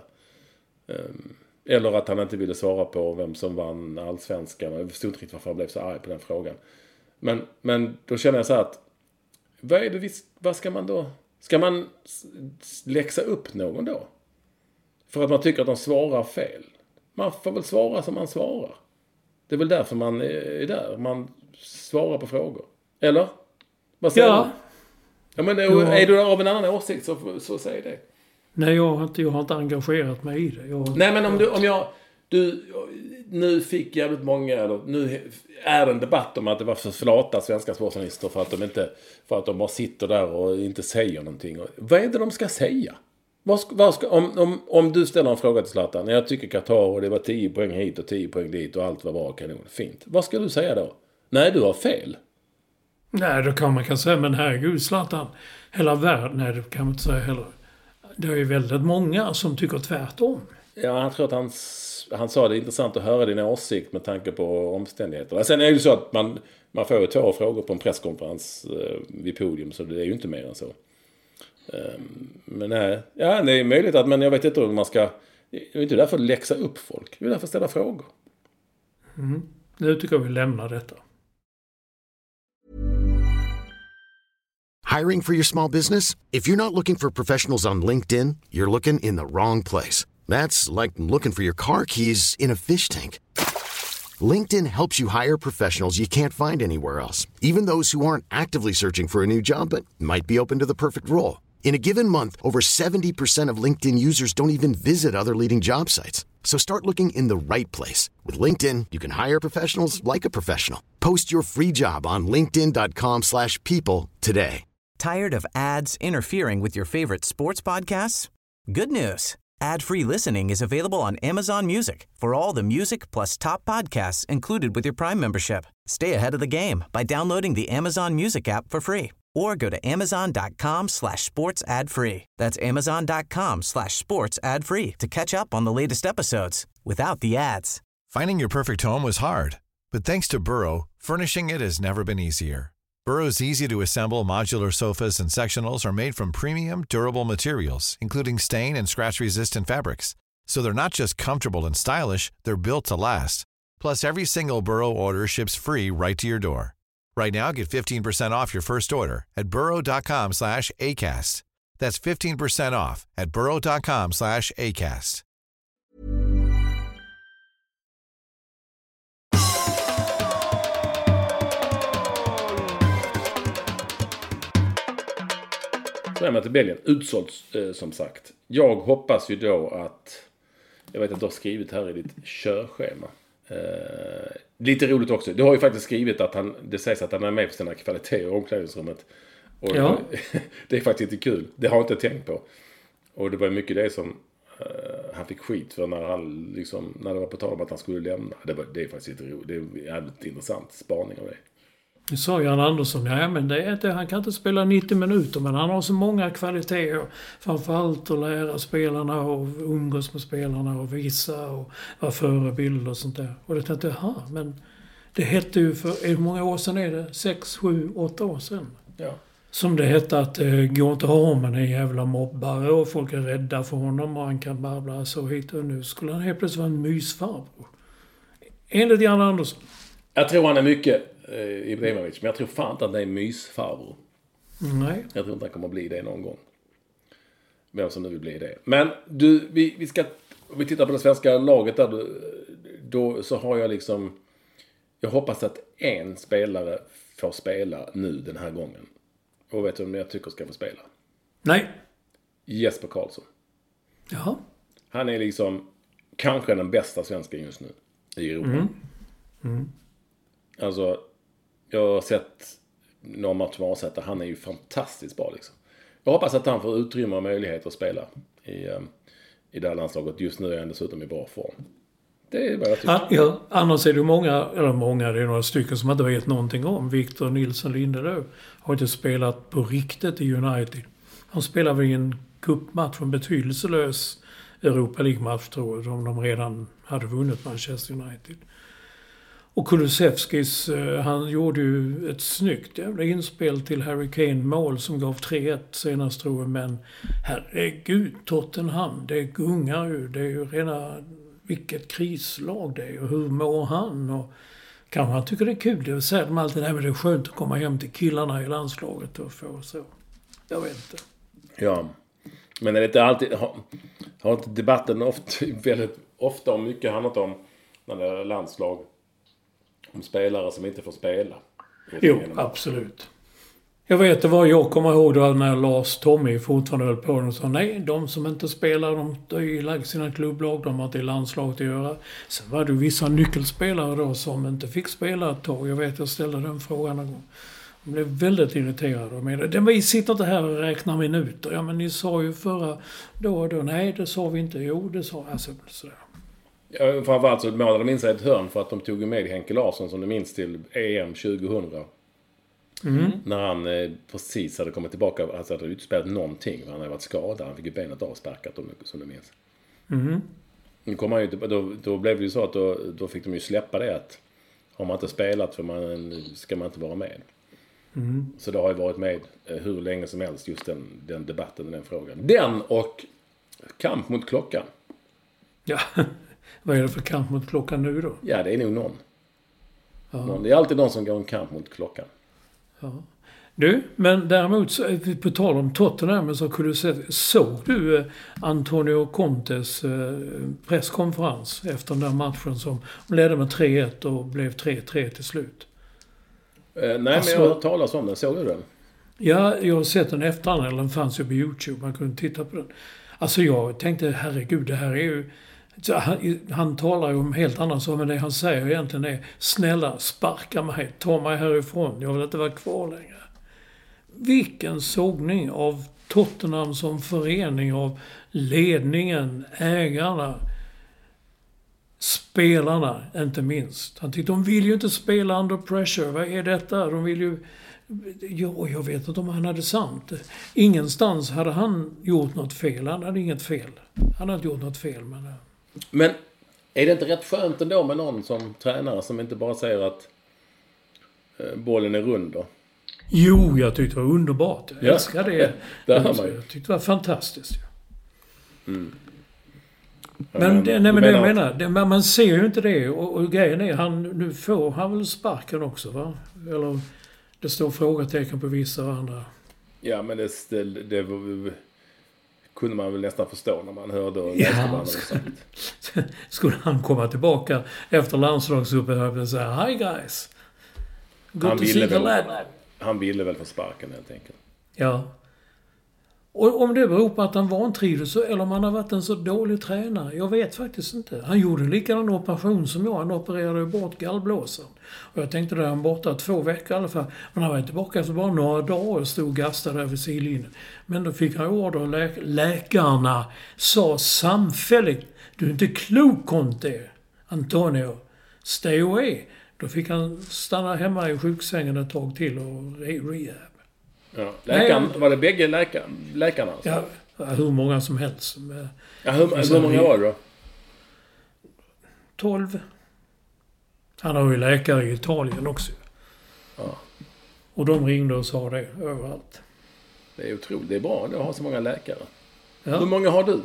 Eller att han inte ville svara på vem som vann allsvenskan. Jag förstod inte riktigt varför han blev så arg på den frågan. Men, men då känner jag så här att vad är det vi, vad ska man då? Ska man läxa upp någon då? För att man tycker att de svarar fel. Man får väl svara som man svarar. Det är väl därför man är där. Man svarar på frågor. Eller? Vad säger ja. du? Ja, men är, är du av en annan åsikt så, så säg det. Nej, jag har inte, jag har inte engagerat mig i det. Jag, Nej, men om du, om jag... Du, nu fick jävligt många... Eller, nu är det en debatt om att det var för flata svenska sportjournalister för att de inte... För att de bara sitter där och inte säger någonting. Vad är det de ska säga? Vad ska, vad ska, om, om, om du ställer en fråga till Zlatan. Jag tycker Qatar och det var tio poäng hit och tio poäng dit och allt var bra kanon. Fint. Vad ska du säga då? Nej, du har fel. Nej, då kan man kan säga, men herregud Zlatan, hela världen, nej det kan man inte säga heller. Det är ju väldigt många som tycker tvärtom. Ja, jag tror att han, han sa det är intressant att höra din åsikt med tanke på omständigheter. Sen är det ju så att man, Man får ju två frågor på en presskonferens eh, vid podium, så det är ju inte mer än så. Um, men nej, ja, det är möjligt att, men jag vet inte om man ska, det är inte därför att läxa upp folk, det är därför att ställa frågor. Mm. Nu tycker jag vi lämnar detta. Hiring for your small business? If you're not looking for professionals on LinkedIn, you're looking in the wrong place. That's like looking for your car keys in a fish tank. LinkedIn helps you hire professionals you can't find anywhere else, even those who aren't actively searching for a new job but might be open to the perfect role. In a given month, over seventy percent of LinkedIn users don't even visit other leading job sites. So start looking in the right place. With LinkedIn, you can hire professionals like a professional. Post your free job on linkedin dot com slash people today. Tired of ads interfering with your favorite sports podcasts? Good news. Ad-free listening is available on Amazon Music for all the music plus top podcasts included with your Prime membership. Stay ahead of the game by downloading the Amazon Music app for free or go to amazon dot com slash sports ad free. That's amazon dot com slash sports ad free to catch up on the latest episodes without the ads. Finding your perfect home was hard, but thanks to Burrow, furnishing it has never been easier. Burrow's easy-to-assemble modular sofas and sectionals are made from premium, durable materials, including stain and scratch-resistant fabrics. So they're not just comfortable and stylish, they're built to last. Plus, every single Burrow order ships free right to your door. Right now, get fifteen percent off your first order at burrow dot com slash acast. That's fifteen percent off at burrow dot com slash acast. Så är man till Belgien. Utsålt eh, som sagt. Jag hoppas ju då att, jag vet att du har skrivit här i ditt körschema. Eh, lite roligt också. Du har ju faktiskt skrivit att han, det sägs att han är med på sina kvaliteter i omklädningsrummet. Och ja. Det är faktiskt inte kul. Det har jag inte tänkt på. Och det var mycket det som eh, han fick skit för när han liksom, när det var på tal om att han skulle lämna. Det, var, det är faktiskt inte roligt. Det är jävligt intressant spaning av det. Nu sa Jan Andersson, ja men det är inte, han kan inte spela nittio minuter, men han har så många kvaliteter. Framförallt att lära spelarna och umgås med spelarna och visa och vara förebild och sånt där. Och det tänkte jag, ja men det hette ju för, hur många år sedan är det? Sex, sju, åtta år sedan. Ja. Som det hette att det går inte att ha med en jävla mobbare och folk är rädda för honom och han kan babbla så hit och nu. Skulle han helt plötsligt vara en mysfarbror. Enligt Jan Andersson. Jag tror han är mycket Ibrahimovic, men jag tror fan inte att det är mysfarbror. Nej. Jag tror inte han kommer att bli det någon gång. Vem som nu vill bli det. Men du, vi, vi ska, om vi tittar på det svenska laget där, då, då så har jag liksom, jag hoppas att en spelare får spela nu den här gången. Och vet du vem jag tycker ska få spela? Nej. Jesper Karlsson. Jaha. Han är liksom kanske den bästa svensken just nu i Europa. Mm. Mm. Alltså, jag har sett några matcher med Arsäter. Han är ju fantastiskt bra liksom. Jag hoppas att han får utrymme och möjlighet att spela i, um, i det här landslaget. Just nu är han dessutom i bra form. Det är vad jag tycker. Ja, annars är det många, eller många, det är några stycken som inte vet någonting om. Victor Nilsson Lindelöf har inte spelat på riktigt i United. Han spelar väl i en cupmatch, en betydelselös Europa League-match tror jag, om de redan hade vunnit Manchester United. Och Kulusevskis, han gjorde ju ett snyggt jävla inspel till Harry Kane-mål som gav tre ett senast tror jag. Men herregud, Tottenham, det gungar ju. Det är ju rena, vilket krislag det är. Och hur mår han? Och kanske han tycker det är kul. Det säger de alltid, nej men det är skönt att komma hem till killarna i landslaget och få så. Jag vet inte. Ja, men är det inte alltid, har, har inte debatten ofta, väldigt ofta om mycket handlat om när det är landslag? Om spelare som inte får spela. Jo, absolut. Jag vet, det var jag kommer ihåg då när Lars Tommy fortfarande höll på och sa nej, de som inte spelar, de har ju lagt sina klubblag, de har inte i landslaget att göra. Sen var det vissa nyckelspelare då som inte fick spela ett tag. Jag vet, jag ställde den frågan en gång. De blev väldigt irriterade. Men det, vi sitter inte här och räknar minuter. Ja, men ni sa ju förra då och då. Nej, det sa vi inte. Jo, det sa alltså sådär. Ja, framförallt så målade de in sig ett hörn för att de tog med Henke Larsson som du minns till E M tjugohundra. Mm. När han eh, precis hade kommit tillbaka, alltså hade utspelat någonting. Han hade varit skadad, han fick ju benet avsparkat som du minns. Mm. Nu kom han ju, då, då blev det ju så att då, då fick de ju släppa det att har man inte spelat för man ska man inte vara med. Mm. Så det har ju varit med hur länge som helst just den, den debatten, den frågan. Den och kamp mot klockan. Ja, vad är det för kamp mot klockan nu då? Ja, det är nog någon. Ja. någon. Det är alltid någon som går en kamp mot klockan. Ja. Du, men däremot så, på tal om Tottenham, så kunde du se, såg du eh, Antonio Contes eh, presskonferens efter den där matchen som ledde med tre ett och blev tre tre till slut? Eh, nej, alltså, men jag har hört talas om den. Såg du den? Ja, jag har sett den efterhand, eller den fanns ju på YouTube, man kunde titta på den. Alltså jag tänkte, herregud, det här är ju... Han, han talar ju om helt annat så, men det han säger egentligen är: snälla, sparka mig, ta mig härifrån, jag vill inte vara kvar längre. Vilken sågning av Tottenham som förening, av ledningen, ägarna, spelarna inte minst. Han tyckte de vill ju inte spela under pressure. Vad är detta? De vill ju... Ja, jag vet inte om han hade sant. Ingenstans hade han gjort något fel. Han hade inget fel. Han hade inte gjort något fel, men... Men är det inte rätt skönt ändå med någon som tränare som inte bara säger att eh, bollen är rund då? Jo, jag tyckte det var underbart. Jag ja. älskar det. det jag, jag tyckte det var fantastiskt. Mm. Men, men, det, nej, men det jag att... menar, det, man ser ju inte det. Och, och grejen är, han, nu får han väl sparken också, va? Eller det står frågetecken på vissa och andra. Ja, men det, det, det var, kunde man väl nästan förstå när man hörde och läste ja, vad han hade sagt. Skulle han komma tillbaka efter landslagsuppehållet och säga: Hi guys! Good han to ville see the väl, lad. Han ville väl få sparken helt enkelt. Ja. Och om det beror på att han vantrivdes eller om han har varit en så dålig tränare, jag vet faktiskt inte. Han gjorde en likadan operation som jag. Han opererade bort gallblåsan. Och jag tänkte att han borta två veckor i alla fall. Men han var tillbaka efter bara några dagar och stod och gastade där vid sidlinjen. Men då fick han order och lä- läkarna sa samfälligt: du är inte klok, Conte, Antonio. Stay away. Då fick han stanna hemma i sjuksängen ett tag till och re- rehab. Ja. Läkaren, var det bägge läkar, läkarna? Alltså? Ja, hur många som helst. Ja, hur, hur många var det då? tolv. Han har ju läkare i Italien också. Ja. Och de ringde och sa det överallt. Det är otroligt. Det är bra att ha så många läkare. Ja. Hur många har du?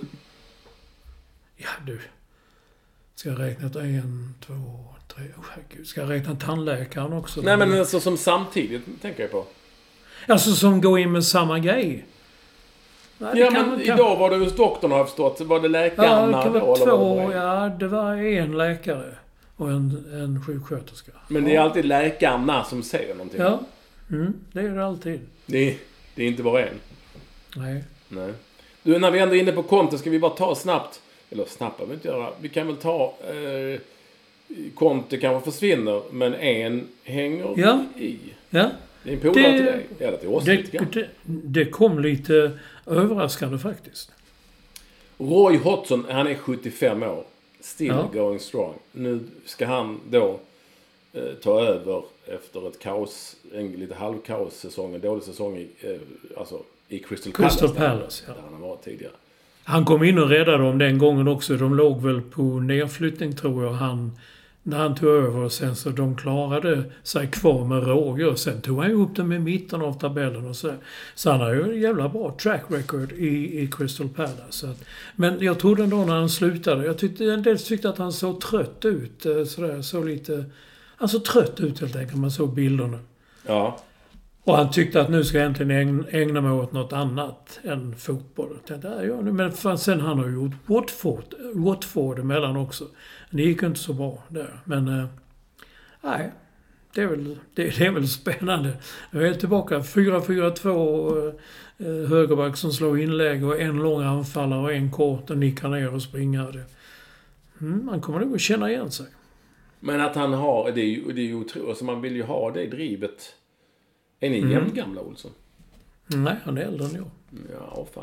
Ja, du. Ska jag räkna till en, två, tre... Oh, herregud. Ska jag räkna tandläkaren också? Nej, men alltså som samtidigt tänker jag på. Alltså som går in med samma grej. Nej, ja, kan, men kan... idag var det hos doktorn, har jag förstått. Var det läkarna ja, det kan då? vara Eller två. var det Ja, det var en läkare och en, en sjuksköterska. Men det är alltid läkarna som säger någonting. Ja, mm, det är det alltid. Det är, det är inte bara en. Nej. Nej. Du, när vi ändå är inne på Conte ska vi bara ta snabbt. Eller snabbt behöver vi inte göra. Vi kan väl ta... Eh, Conte kanske försvinner, men en hänger ja. i. Ja. Det är en polare till dig. Eller till oss det, lite grann. det, det kom lite överraskande faktiskt. Roy Hodgson, han är sjuttiofem år. Still ja. going strong. Nu ska han då eh, ta över efter ett kaos, en lite halvkaos-säsong, en dålig säsong i, eh, alltså, i Crystal Palace. Crystal Palace, där, ja. där han har varit tidigare. Han kom in och räddade dem den gången också. De låg väl på nedflyttning, tror jag, han, när han tog över. Och sen så de klarade sig kvar med råge. Och sen tog han upp dem i mitten av tabellen. Och så. så han har ju en jävla bra track record i, i Crystal Palace. Så att, men jag trodde ändå när han slutade. Jag tyckte, en del tyckte att han såg trött ut. Sådär, så lite... Han såg trött ut helt enkelt. Man såg bilderna. Ja. Och han tyckte att nu ska jag äntligen ägna mig åt något annat än fotboll. Jag tänkte, ja, men fan, sen han har gjort Watford, Watford emellan också. Det gick inte så bra där. Men eh, nej, det är, väl, det, det är väl spännande. Jag är tillbaka fyra fyra två eh, högerback som slår inlägg och en lång anfallare och en kort och nickar ner och springer. Mm, man kommer nog att känna igen sig. Men att han har, det är ju, det är ju otroligt. Alltså man vill ju ha det drivet. Är ni mm. jämnt gamla, Olsson? Nej, han är äldre än jag. Ja, fan.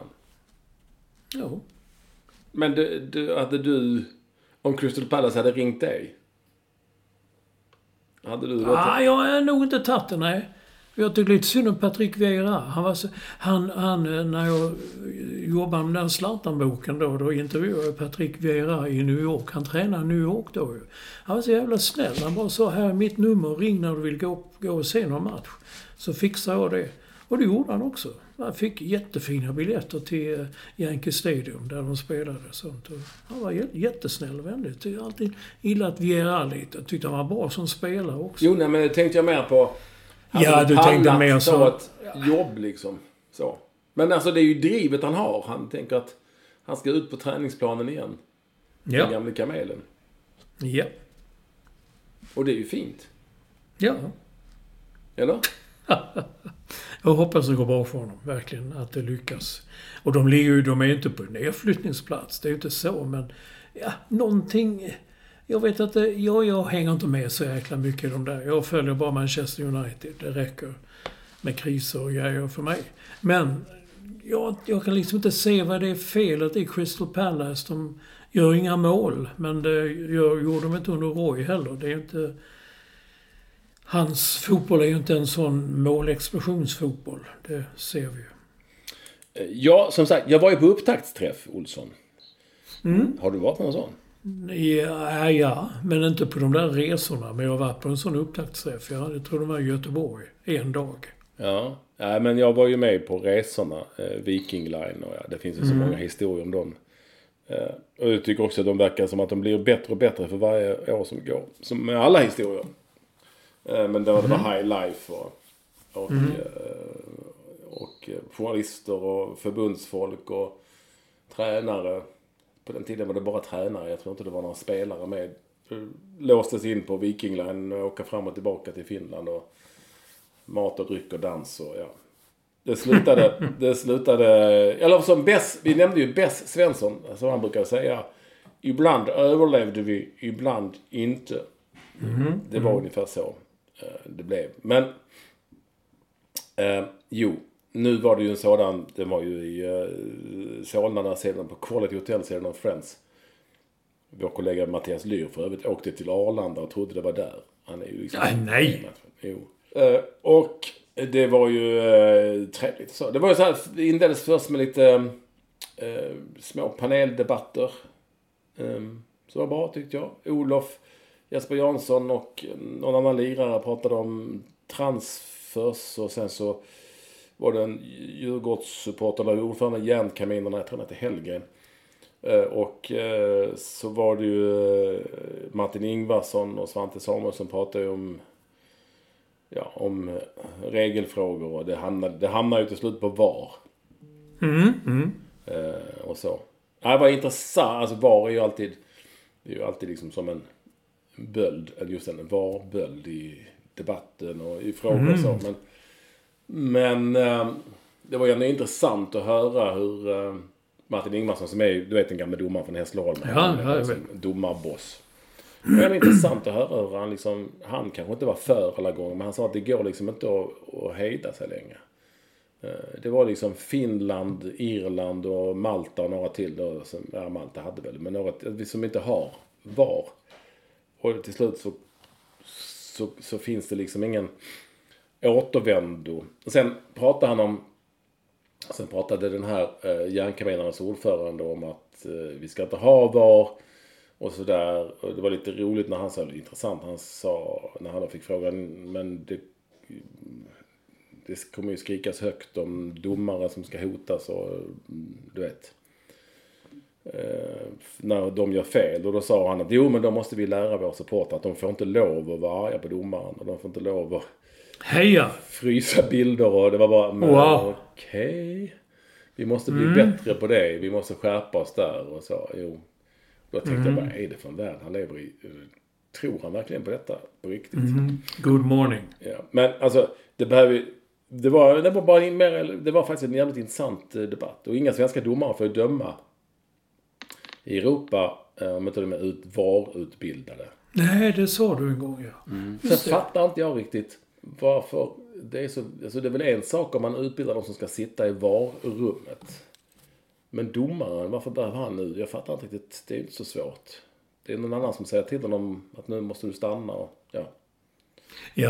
Jo. Men du, du, hade du, om Crystal Palace hade ringt dig? Hade du det? Ah, jag har nog inte tagit det, nej. Jag tycker lite synd om Patrick Vieira. Han var så, han, han, när jag jobbade med den Zlatan-boken då, då intervjuade jag Patrick Vieira i New York. Han tränade i New York då ju. Han var så jävla snäll. Han bara sa, här är mitt nummer, ring när du vill gå, gå och se någon match. Så fixar jag det. Och det gjorde han också. Han fick jättefina biljetter till Yankee Stadium där de spelade. Sånt. Och han var jättesnäll och vänlig. Jag alltid gillat att Vieira lite. Jag tyckte han var bra som spelare också. Jo, nej, men det tänkte jag mer på. Ja, du tänkte mer så. så ett jobb liksom. Så. Men alltså det är ju drivet han har. Han tänker att han ska ut på träningsplanen igen. Ja. Den gamla kamelen. Ja. Och det är ju fint. Ja. Eller? Jag hoppas det går bra för honom, verkligen, att det lyckas. Och de ligger ju, de är ju inte på nedflyttningsplats, det är ju inte så, men ja, någonting. Jag vet att det, jag, jag hänger inte med så jäkla mycket i de där. Jag följer bara Manchester United, det räcker med kriser och grejer för mig. Men jag, jag kan liksom inte se vad det är felet i Crystal Palace. De gör inga mål, men det gör, gjorde de inte under Roy heller. Det är inte... Hans fotboll är ju inte en sån målexplosionsfotboll. Det ser vi ju. Ja, som sagt, jag var ju på upptaktsträff, Olsson. Mm. Har du varit på en sån? Ja, ja, men inte på de där resorna. Men jag har varit på en sån upptaktsträff. Jag tror det var i Göteborg. En dag. Ja, ja men jag var ju med på resorna. Eh, Viking Line och ja, det finns ju så mm. många historier om dem. Eh, och jag tycker också att de verkar som att de blir bättre och bättre för varje år som går. Som med alla historier. Men då det var high life och, och, mm. och journalister och förbundsfolk och tränare. På den tiden var det bara tränare. Jag tror inte det var några spelare med. Låstes in på Viking Line och åka fram och tillbaka till Finland. Och mat och dryck och dans. Och, ja. Det slutade, det slutade eller som Bess, vi nämnde ju Bess Svensson, som han brukar säga. Ibland överlevde vi, ibland inte. Mm. Det var mm. ungefär så det blev. Men eh, jo, nu var det ju en sådan, det var ju i eh, Solna när serien på Quality Hotel, serien of Friends. Vår kollega Mattias Lyr för övrigt åkte till Arlanda och trodde det var där. Han är ju liksom... Nej, nej! Jo. Eh, och det var ju eh, trevligt så. Det var ju så här, det inleddes först med lite eh, små paneldebatter. Eh, så var bra tyckte jag. Olof Jesper Jansson och någon annan lirare pratade om transfers och sen så var det en Djurgårdssupporter eller ordförande Järnkaminerna, jag tror att det är Helgen. Och så var det ju Martin Ingvarsson och Svante Samuelsson pratade om ja, om regelfrågor och det hamnade, det hamnade ju till slut på V A R. Mm, mm. Och så. Det var intressant, alltså V A R är ju alltid det är ju alltid liksom som en böld, eller just en varböld i debatten och i frågor mm. och så. Men, men äh, det var ju ändå intressant att höra hur äh, Martin Ingmarsson, som är du vet den gamla domaren från Hässleholm, ja, ja, liksom, domarboss. Det var intressant att höra hur han liksom, han kanske inte var för alla gånger, men han sa att det går liksom inte att, att hejda sig längre. Äh, det var liksom Finland, Irland och Malta och några till då, som, ja, Malta hade väl, men några som inte har V A R. Och till slut så, så, så finns det liksom ingen återvändo. Och sen pratade han om, sen pratade den här eh, Järnkaminernas ordförande om att eh, vi ska inte ha V A R och sådär. Och det var lite roligt när han sa, intressant, han sa, när han fick frågan, men det, det kommer ju skrikas högt om domare som ska hotas och du vet. Eh, när de gör fel och då sa han att jo men då måste vi lära vår support att de får inte lov att vara arga på domaren och de får inte lov att Heja. frysa bilder och det var bara men, wow. okej okay. Vi måste bli mm. bättre på det, vi måste skärpa oss där och så, jo då tänkte mm. jag bara, är det för en värld han lever i, tror han verkligen på detta på riktigt? Mm. Good morning. Ja. Men alltså det behöver det var, det var bara mer, det var faktiskt en jävligt intressant debatt och inga svenska domare får döma i Europa, om inte de är ut, var-utbildade. Nej, det sa du en gång, ja. Mm. Sen fattar inte jag riktigt varför det är så... Alltså det är väl en sak om man utbildar de som ska sitta i var-rummet. Men domaren, varför behöver han nu? Jag fattar inte riktigt, det är inte så svårt. Det är någon annan som säger till honom att nu måste du stanna och ja. Ja,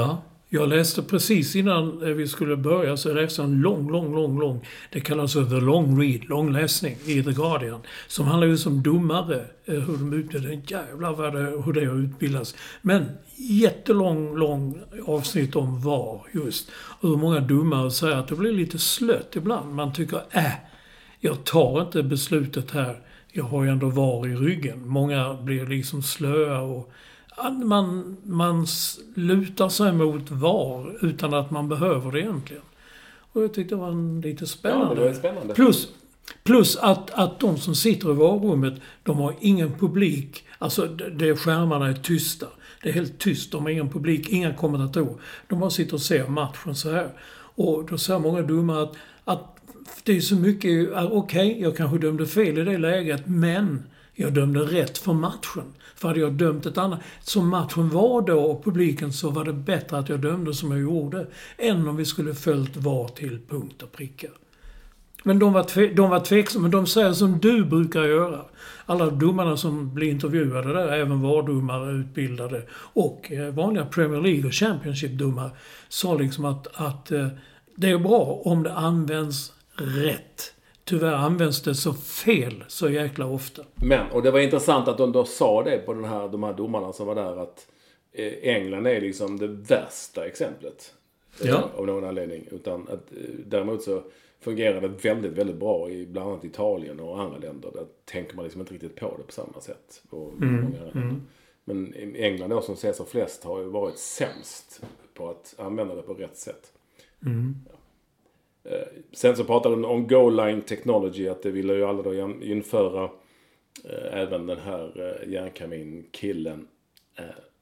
Jag läste precis innan vi skulle börja så jag läste en lång, lång, lång, lång. Det kallas för The Long Read, lång läsning i The Guardian. Som handlar ju som domare, hur de utbildar. Jävlar vad det, hur det har utbildats. Men jättelång, lång avsnitt om V A R just. Och hur många domare säger att det blir lite slött ibland. Man tycker, äh, jag tar inte beslutet här. Jag har ju ändå V A R i ryggen. Många blir liksom slöa och Man, man lutar sig mot V A R utan att man behöver det egentligen. Och jag tyckte det var en lite spännande. Ja, det var spännande. Plus, plus att, att de som sitter i V A R-rummet, de har ingen publik. Alltså, det, skärmarna är tysta. Det är helt tyst. De har ingen publik, inga kommentatorer. De bara sitter och ser matchen så här. Och då säger många domare att, att det är så mycket, okej, okay, jag kanske dömde fel i det läget, men jag dömde rätt för matchen. För hade jag dömt ett annat, som matchen var då och publiken, så var det bättre att jag dömde som jag gjorde än om vi skulle följt V A R till punkt och prickar. Men de var, tve, de var tveksamma, men de säger som du brukar göra. Alla domarna som blir intervjuade där, även V A R-domare, utbildade och vanliga Premier League och Championship-domare, sa liksom att, att det är bra om det används rätt. Tyvärr används det så fel så jäkla ofta. Men, och det var intressant att de då sa det på den här, de här domarna som var där, att eh, England är liksom det värsta exemplet. Eh, ja. Av någon anledning. Utan att, eh, däremot så fungerar det väldigt, väldigt bra i bland annat Italien och andra länder. Där tänker man liksom inte riktigt på det på samma sätt. Och mm, många mm. Men England då, som ses av flest, har ju varit sämst på att använda det på rätt sätt. Mm. Ja. Sen så pratar de om goal line technology, att det ville ju alla då införa eh, även den här eh, järnkamin-killen. Eh,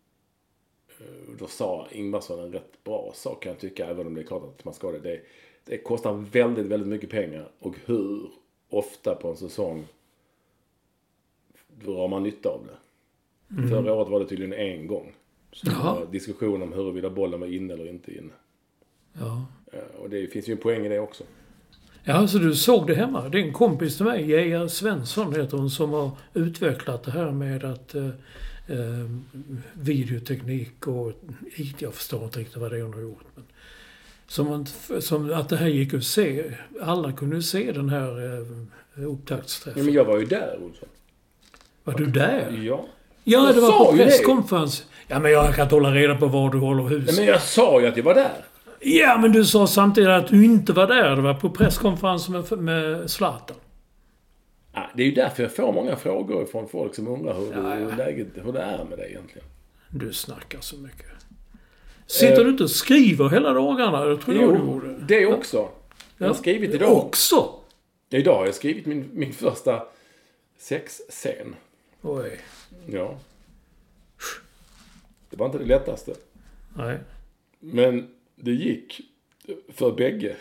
då sa Ingvarsson en rätt bra sak, kan jag tycka, även om det är klart att man ska det. det. Det kostar väldigt, väldigt mycket pengar, och hur ofta på en säsong drar man nytta av det. Mm. Förra året var det tydligen en gång. Så det var diskussion om huruvida bollen var in eller inte in. Ja. Och det finns ju en poäng i det också. Ja, så du såg det hemma. Det är en kompis till mig, Geja Svensson heter hon, som har utvecklat det här med att eh, videoteknik och I T, jag förstår inte riktigt vad det är hon har gjort. Men som, som att det här gick att se. Alla kunde se den här eh, upptaktsträffen. Ja, men jag var ju där, Olsson. Var du där? Ja. Ja, jag det var på presskonferens. Det. Ja, men jag kan inte hålla reda på var du håller hus. Ja, men jag sa ju att jag var där. Ja, men du sa samtidigt att du inte var där. Det var på presskonferens med, med Zlatan. Ja, det är ju därför jag får många frågor från folk som undrar hur, ja, ja. hur, läget, hur det är med det egentligen. Du snackar så mycket. Sitter uh, du inte och skriver hela dagarna? Jag tror jo, du gjorde. Det också. Jag har skrivit idag. Också? Ja, idag har jag skrivit min, min första sexscen. Oj. Ja. Det var inte det lättaste. Nej. Men det gick för bägge.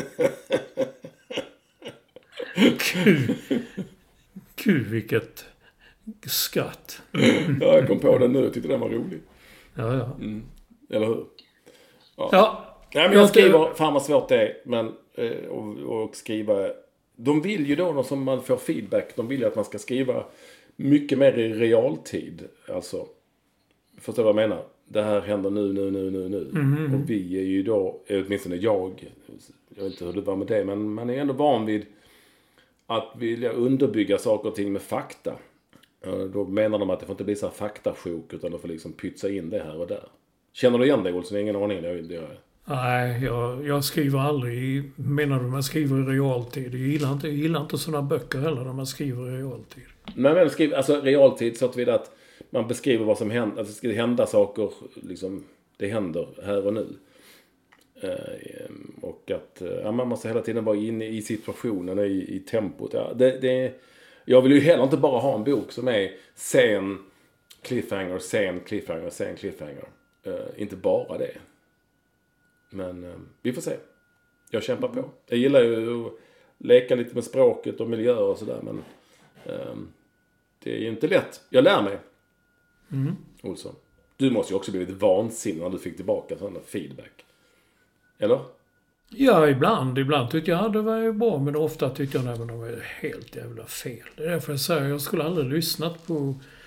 Gud. Gud, vilket skratt. Ja, jag kom på den nu. Jag tyckte den var rolig. Ja, ja. Mm. Eller hur? Ja. Ja. Nej, men jag skriver, fan vad svårt det är. Men, och, och skriva... De vill ju då, som man får feedback, de vill ju att man ska skriva mycket mer i realtid. Alltså, förstår du vad jag menar? Det här händer nu, nu, nu, nu, nu. Mm. Och vi är ju då, åtminstone jag, jag vet inte hur det var med det, men man är ändå van vid att vilja underbygga saker och ting med fakta. Då menar de att det får inte bli så här faktasjuk, utan de får liksom pytsa in det här och där. Känner du igen det, Olsson? Ingen aning, det gör jag. Nej, jag, jag skriver aldrig i, menar du man skriver i realtid? Jag gillar inte, jag gillar inte sådana böcker heller när man skriver i realtid. Men man skriver, alltså realtid så att vi att man beskriver vad som händer, att det ska hända saker, liksom, det händer här och nu. Eh, och att ja, man måste hela tiden vara inne i situationen, i, i tempot. Ja, det, det, jag vill ju heller inte bara ha en bok som är sen cliffhanger, sen cliffhanger, sen cliffhanger. Eh, inte bara det. Men eh, vi får se. Jag kämpar på. Jag gillar ju att leka lite med språket och miljöer och sådär, men eh, det är ju inte lätt. Jag lär mig. Mm. Olsson. Du måste ju också bli lite vansinnig när du fick tillbaka sån feedback. Eller? Ja, ibland. Ibland tyckte jag det var ju bra, men ofta tyckte jag att det var helt jävla fel. Det är därför jag säger jag skulle aldrig lyssnat på,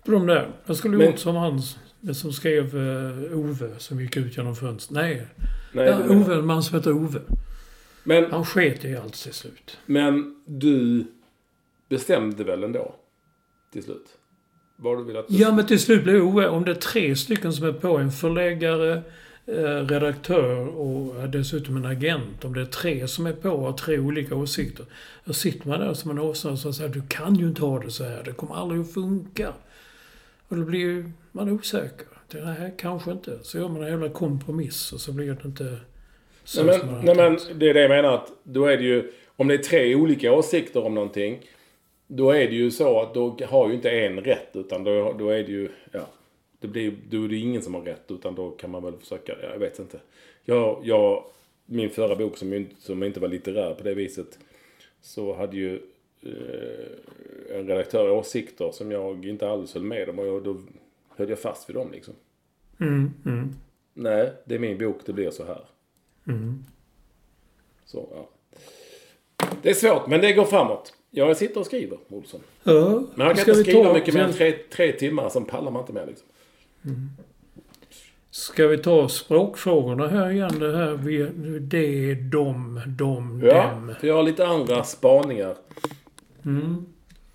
De där. Jag skulle Men- gjort som han det som skrev uh, Ove som gick ut genom fönstret. Nej. Nej, Ja, det menar- Ove, en man som heter Ove. Men, Han sket i allt till slut. men du bestämde väl ändå till slut? Vad du vill att du... Ja, men till slut blir Ove, om det är tre stycken som är på, en förläggare, eh, redaktör och eh, dessutom en agent. Om det är tre som är på och har tre olika åsikter. Då sitter man där som en åsna och säger du kan ju inte ha det så här. Det kommer aldrig att funka. Och då blir ju man osäker. Det här kanske inte. Så gör man en jävla kompromiss och så blir det inte så Nej, som man men, har nej, tänkt. men det är det jag menar att då är det ju, om det är tre olika åsikter om någonting, då är det ju så att då har ju inte en rätt, utan då, då är det ju, ja, det blir, då är det ingen som har rätt, utan då kan man väl försöka, ja, jag vet inte. Jag, jag, min förra bok som, ju- som inte var litterär på det viset, så hade ju eh, en redaktör åsikter som jag inte alls höll med om, och jag, då höll jag fast vid dem liksom. Mm, mm, Nej, det är min bok, det blir så här. mm. Så, ja. Det är svårt, men det går framåt. Jag sitter och skriver, Olsson. Ja, Men han kan ska inte vi skriva ta- mycket mer än tre, tre timmar, som pallar man inte med liksom. Ska vi ta språkfrågorna här igen? Det här, vi, det, dom, dom, Ja, dem. för jag har lite andra spaningar. Mm.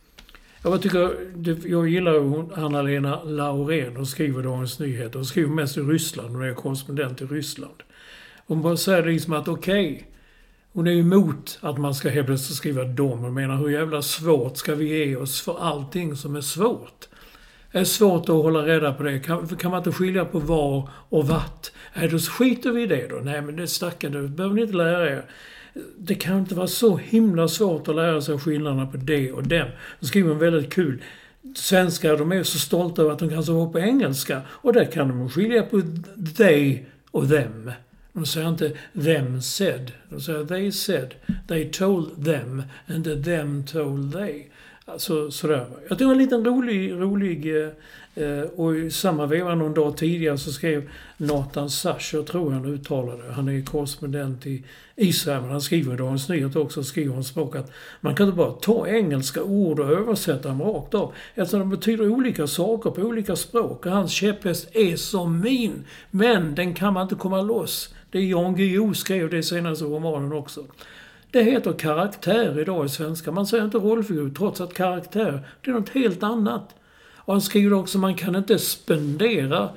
Jag tycker, det- jag gillar ju hon, Anna-Lena Laurén. Hon skriver Dagens Nyheter. Hon skriver mest i Ryssland. Hon är korrespondent i Ryssland. Hon bara säger liksom att okej, okay, hon är emot att man ska helt plötsligt skriva dom. Hon menar hur jävla svårt ska vi ge oss för allting som är svårt? Det är svårt att hålla reda på det. Kan, kan man inte skilja på var och vart? Nej, då skiter vi i det då. Nej, men det är stackare, det behöver ni inte lära er. Det kan inte vara så himla svårt att lära sig skillnaderna på det och dem. Då skriver hon väldigt kul. Svenskar, de är så stolta över att de kan så på engelska. Och där kan de skilja på they och them. De säger inte them said. De säger they said. They told them. And the them told they. Alltså sådär. Jag tycker det var en liten rolig, rolig eh, och i samma veva någon dag tidigare så skrev Nathan Sasher, tror jag han uttalade. Han är korrespondent i Israel, men han skriver i Dagens Nyheter också, skriver om språk att man kan inte bara ta engelska ord och översätta dem rakt av. Eftersom de betyder olika saker på olika språk. Och hans käpphäst är som min, men den kan man inte komma loss. Det är Jan Guillou skrev det senaste romanen också. Det heter karaktär idag i svenska. Man säger inte rollfigur trots att karaktär, det är något helt annat. Och han skriver också att man kan inte spendera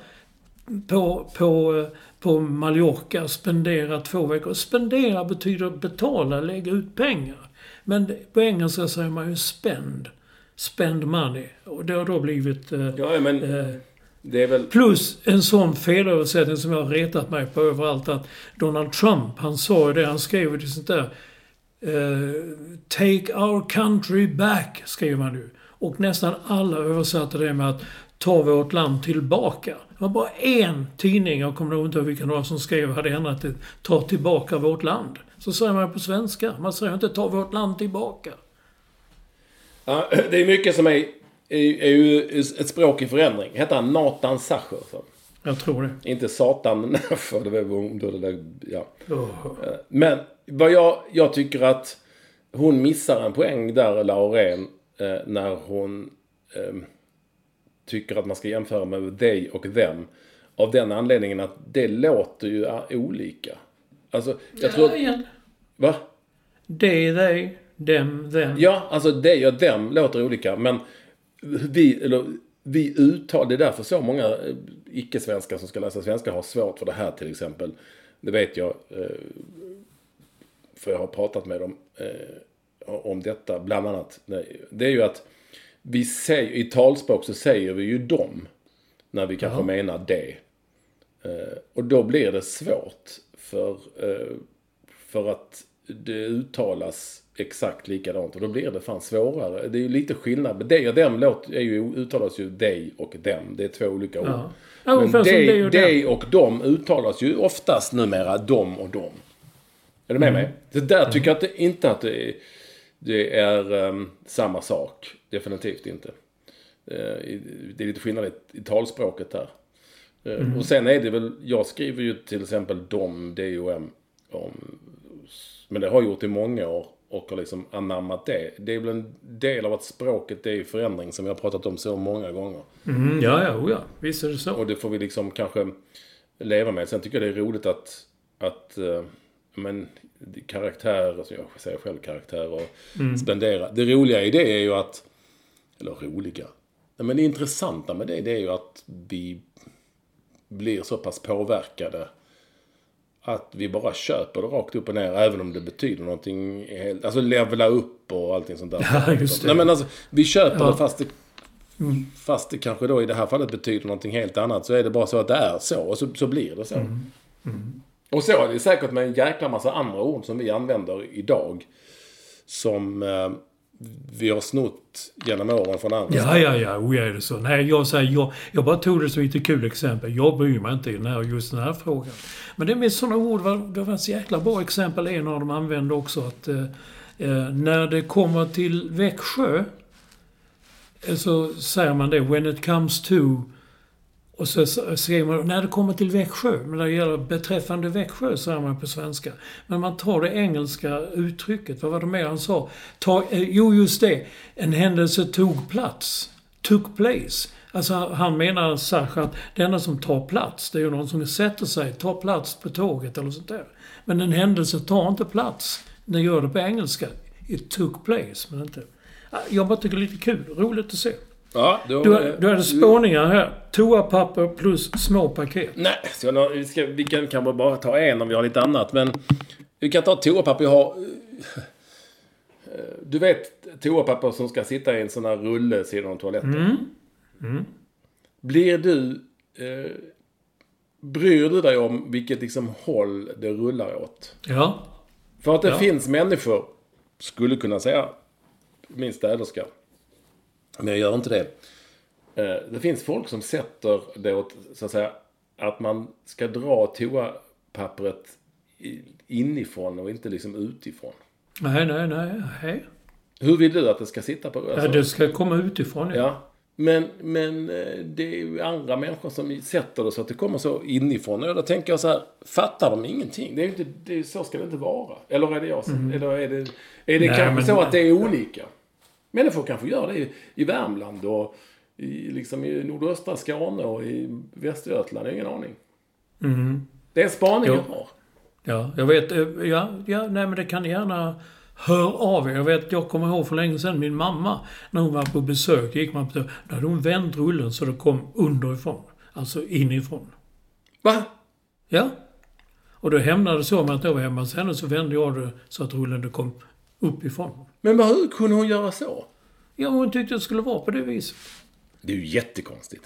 på, på, på Mallorca, spendera två veckor. Spendera betyder betala, lägga ut pengar. Men på engelska säger man ju spend. Spend money. Och det har då blivit... Eh, Ja, men eh, det är väl... Plus en sån felöversättning som jag har retat mig på överallt, att Donald Trump, han sa ju det, han skrev det sånt där uh, take our country back, skrev han nu. Och nästan alla översatte det med att ta vårt land tillbaka. Det var bara en tidning, jag kommer nog inte ihåg vilken var som skrev, hade ändrat det, ta tillbaka vårt land. Så säger man på svenska, man säger inte ta vårt land tillbaka. Ja, det är mycket som är, är, är ju ett språk i förändring. Heter han Nathan Sasher? Så. Jag tror det. Inte Satan, för det var då det där, ja. Oh. Men vad jag, jag tycker att hon missar en poäng där, Laurén, eh, när hon eh, tycker att man ska jämföra med they och them. Av den anledningen att det låter ju olika. Alltså, jag tror... Ja, igen. Va? They, they, them, them. Ja, alltså they och them låter olika, men vi, eller, vi uttal, det är därför så många eh, icke-svenskar som ska läsa svenska har svårt för det här till exempel. Det vet jag, eh, för jag har pratat med dem eh, om detta, bland annat. Det är ju att vi säger, i talspråk så säger vi ju dem när vi kanske Ja. menar det. Eh, och då blir det svårt för, eh, för att det uttalas exakt likadant. Och då blir det fan svårare. Det är ju lite skillnad. Det och dem låt, är ju, uttalas ju they och dem. Det är två olika ord. Ja. Ja, Men ungefär som they, they och they och dem uttalas ju oftast numera dom och dem. Är du med mig? Det där tycker jag att det, inte att det är, det är um, samma sak. Definitivt inte. Uh, det är lite skillnad i, i talspråket där. Uh, Mm. Och sen är det väl, jag skriver ju till exempel dom, D O M, om, men det har jag gjort i många år och har liksom anammat det. Det är väl en del av att språket är i förändring som jag har pratat om så många gånger. Mm, ja, ja, ja. Visst är det så. Och det får vi liksom kanske leva med. Sen tycker jag det är roligt att, att uh, men, karaktärer, alltså jag säger själv karaktärer och mm. spendera. Det roliga i det är ju att, eller roliga, men det intressanta med det, det är ju att vi blir så pass påverkade att vi bara köper det rakt upp och ner, även om det betyder någonting helt, alltså levela upp och allting sånt där. Ja, just det. Nej, men alltså, vi köper ja. det fast det, mm. fast det kanske då i det här fallet betyder någonting helt annat, så är det bara så att det är så, och så, så blir det så. Mm. Mm. Och så är det säkert med en jäkla massa andra ord som vi använder idag, som eh, vi har snott genom åren från andra. Ja, ja, ja. Och är det så. Nej, jag säger, jag, jag bara tog det som ett kul exempel. Jag bryr mig inte i den här, just den här frågan. Men det med sådana ord, det var ett jäkla bra exempel. En av dem använde också att eh, när det kommer till Växjö eh, så säger man det, when it comes to, och så säger man, när det kommer till Växjö, men när det gäller beträffande Växjö så är man på svenska. Men man tar det engelska uttrycket, vad var det mer han sa? Ta, eh, jo, just det, en händelse tog plats, took place. Alltså han menar särskilt att det enda som tar plats, det är ju någon som sätter sig, tar plats på tåget eller sånt där. Men en händelse tar inte plats, den gör det på engelska. It took place, men inte. Jag bara tycker det är lite kul, roligt att se. Ja, då, du, du hade spåningar här. Toapapper plus små paket. Nej, så vi, ska, vi kan, kan bara ta en om vi har lite annat. Men vi kan ta toapapper. Jag har, du vet toapapper som ska sitta i en sån här rulle sidan om toaletten. Mm. Mm. Blir du... Eh, bryr du dig om vilket liksom håll det rullar åt? Ja. För att det ja. finns människor, skulle kunna säga, min städerska, men jag gör inte det. Det finns folk som sätter det åt, så att säga, att man ska dra toapappret inifrån och inte liksom utifrån. Nej, nej, nej. nej. Hur vill du att det ska sitta på? Alltså, ja, det ska komma utifrån. Ja. ja. Men, men det är ju andra människor som sätter det så att det kommer så inifrån. Och då tänker jag så här, fattar de ingenting? Det är ju inte, det är, så ska det inte vara. Eller är det jag som, mm. eller är det, är det nej, kanske men, så att det är olika? Människor kanske gör det i, i Värmland och i, liksom i nordöstra Skåne och i Västergötland. Ingen aning. Mm. Det är en spaning jo. jag har. Ja, jag vet. Ja, ja, nej men det kan gärna höra av er. Jag vet, jag kommer ihåg för länge sedan min mamma, när hon var på besök, gick man på, då hade hon vänt rullen så det kom underifrån. Alltså inifrån. Va? Ja. Och då hämnade det så med att jag var hemma hos henne, så vände jag det så att rullen kom uppifrån. Men hur kunde hon göra så? Ja, hon tyckte det skulle vara på det viset. Det är ju jättekonstigt.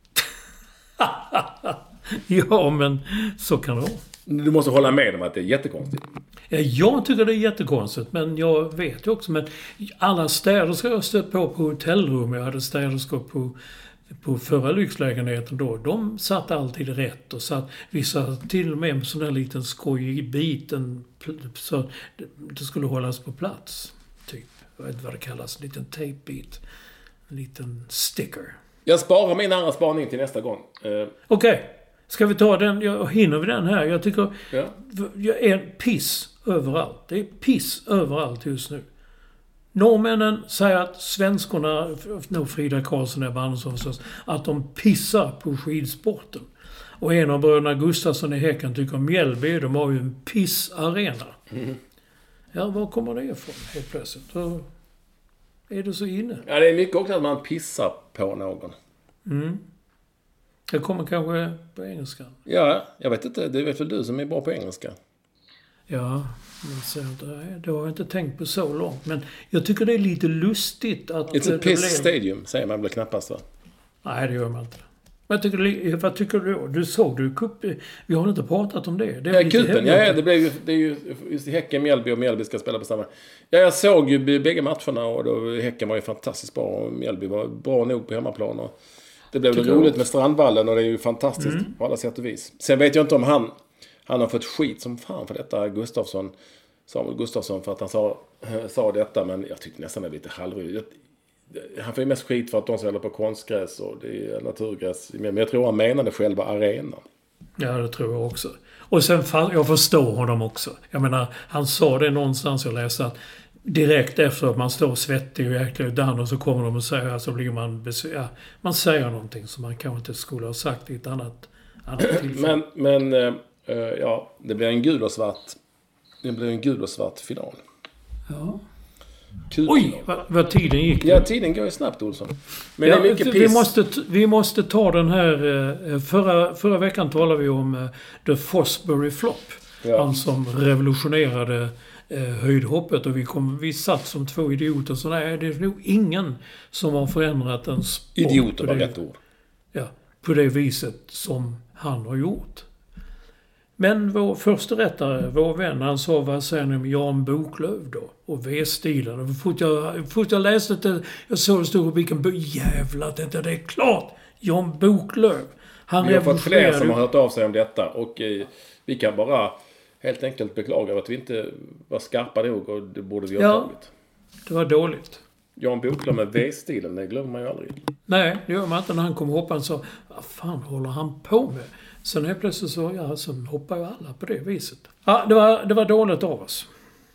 Ja, men så kan det vara. Du måste hålla med om att det är jättekonstigt. Ja, jag tycker det är jättekonstigt, men jag vet ju också. Men alla städerskor jag stött på på hotellrum, jag hade städerskor på, på förra lyxlägenheten då, de satt alltid rätt och satt vissa till och med en sån där liten skojig biten så det skulle hållas på plats. Typ, jag vet inte vad det kallas, en liten tejpbit. En liten sticker. Jag sparar min andra spaning till nästa gång. Uh... Okej. Okay. Ska vi ta den? Jag hinner vi den här? Jag tycker... Ja. Jag är piss överallt. Det är piss överallt just nu. Norrmännen säger att svenskorna, nog Frida Karlsson är Andersson förstås, att de pissar på skidsporten. Och en av bröderna Gustafsson i Häcken tycker om Mjällby, de har ju en pissarena. Mm. Ja, var kommer det ifrån helt plötsligt? Så är det så inne? Ja, det är mycket också att man pissar på någon. Mm. Det kommer kanske på engelska. Ja, jag vet inte. Det är väl du som är bra på engelska. Ja, men så, det, det har jag inte tänkt på så långt. Men jag tycker det är lite lustigt att... It's a piss blev... stadium, säger man väl knappast, va? Nej, det gör man inte. Men jag tycker, vad tycker du? Du såg du kupp... Vi har inte pratat om det. Det är ja, kuppen. Ja, det, blev ju, det är ju just Häcken, Mjällby och Mjällby ska spela på samma. Ja, jag såg ju bägge matcherna och då, Häcken var ju fantastiskt bra och Mjällby var bra nog på hemmaplan. Och det blev väl roligt med Strandvallen och det är ju fantastiskt mm. på alla sätt och vis. Sen vet jag inte om han, han har fått skit som fan för detta, Gustafsson, Samuel Gustafsson, för att han sa, sa detta, men jag tyckte nästan det var lite halvroligt. Han får ju mest skit för att de spelar på konstgräs och det är naturgräs. Men jag tror han menade själva arenan. Ja, det tror jag också. Och sen, jag förstår honom också. Jag menar, han sa det någonstans, jag läste att direkt efter att man står svettig och jäkla utan och så kommer de och säger, så blir man besv- ja, man säger någonting som man kanske inte skulle ha sagt i ett annat, annat tillfälle. Men, men äh, ja, det blir en gul och svart, det blir en gul och svart final. Ja. Kul. Oj, vad, vad tiden gick. Ja, tiden går ju snabbt, Olsson. Men ja, det är mycket piss. Vi måste, vi måste ta den här... Förra, förra veckan talade vi om The Fosbury Flop. Ja. Han som revolutionerade eh, höjdhoppet. Och vi, kom, vi satt som två idioter. Så nej, det är nog ingen som har förändrat en sport. Idioter var rätt ord. Ja, på det viset som han har gjort. Men vår första rättare, vår vän, han sa, vad säger ni om Jan Boklöv då? Och V-stilen. Och fort jag, fort jag läste det, jag såg det stod rubriken, jävlar, det, det är klart! Jan Boklöv. Han vi har fått fler som har hört av sig om detta. Och eh, vi kan bara helt enkelt beklaga att vi inte var skarpa nog, och det borde vi ha ja, tagit. Det var dåligt. Jan Boklöv med V-stilen, det glömmer man ju aldrig. Nej, det gör man inte. När han kom hoppande så, vad fan håller han på med? Sen helt plötsligt så, ja, så hoppar ju alla på det viset. Ja, det var, det var dåligt av oss.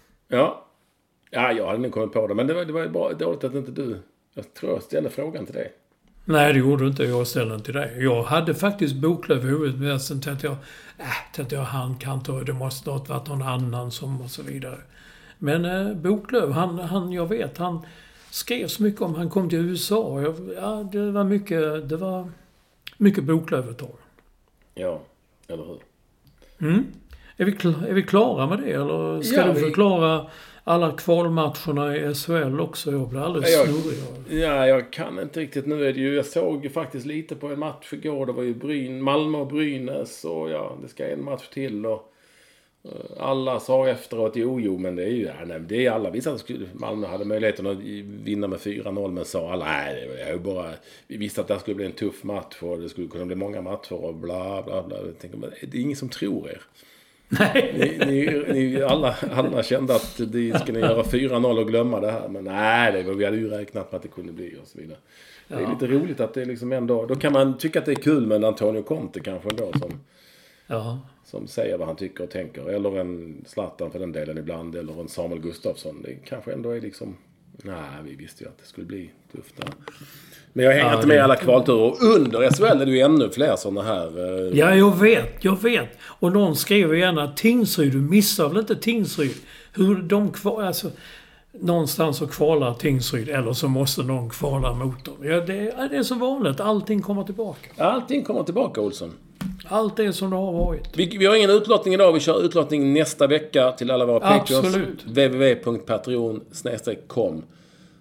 Ja. Ja, jag hade nog kommit på det. Men det var, det var bara dåligt att inte du... Jag tror jag ställde frågan till dig. Nej, det gjorde inte. Jag ställde den till dig. Jag hade faktiskt Boklöv i huvudet. Men sen tänkte jag, äh, tänkte jag, han kan inte... Det måste ha varit någon annan som och så vidare. Men eh, Boklöv, han, han, jag vet, han skrev så mycket om... Han kom till U S A. Jag, ja, det var mycket... Det var mycket Boklöv ett tag. Ja, eller hur? Mm. Är vi, kl- är vi klara med det? Eller ska ja, du vi... förklara alla kvalmatcherna i S H L också? Jag blir alldeles jag, snurrig. Ja, jag kan inte riktigt. Nu är det ju... Jag såg ju faktiskt lite på en match igår. Det var ju Bryn, Malmö och Brynäs. Och ja, det ska en match till. Och uh, alla sa efteråt, jo, jo, men det är ju... Ja, nej, det är alla. Visste att Malmö hade möjligheten att vinna med fyra noll. Men sa alla, nej, det var bara... Vi visste att det skulle bli en tuff match. Och det skulle kunna bli många matcher och bla, bla, bla. Jag tänker, men det är ingen som tror er. Nej. Ni, ni, ni, alla, alla kände att de skulle göra fyra noll och glömma det här. Men nej, det var, vi hade ju räknat med att det kunde bli och så vidare. Ja. Det är lite roligt att det liksom ändå... Då kan man tycka att det är kul med Antonio Conte kanske ändå som, ja. som säger vad han tycker och tänker. Eller en Zlatan för den delen ibland. Eller en Samuel Gustafsson. Det kanske ändå är liksom... Nej, vi visste ju att det skulle bli tufft där. Men jag hänger ja, inte med i alla kvalturer. Och under S H L är det ju ännu fler sådana här... Uh... Ja, jag vet. Jag vet. Och någon skrev gärna Tingsryd. Du missar väl inte Tingsryd? Hur de kvar... Alltså, någonstans så kvalar Tingsryd. Eller så måste någon kvala mot dem. Ja, det, det är så vanligt. Allting kommer tillbaka. Allting kommer tillbaka, Olsson. Allt är som det har varit. Vi, vi har ingen utlottning idag. Vi kör utlottning nästa vecka till alla våra Patreons. Absolut. w w w punkt patreon snedstreck com uh,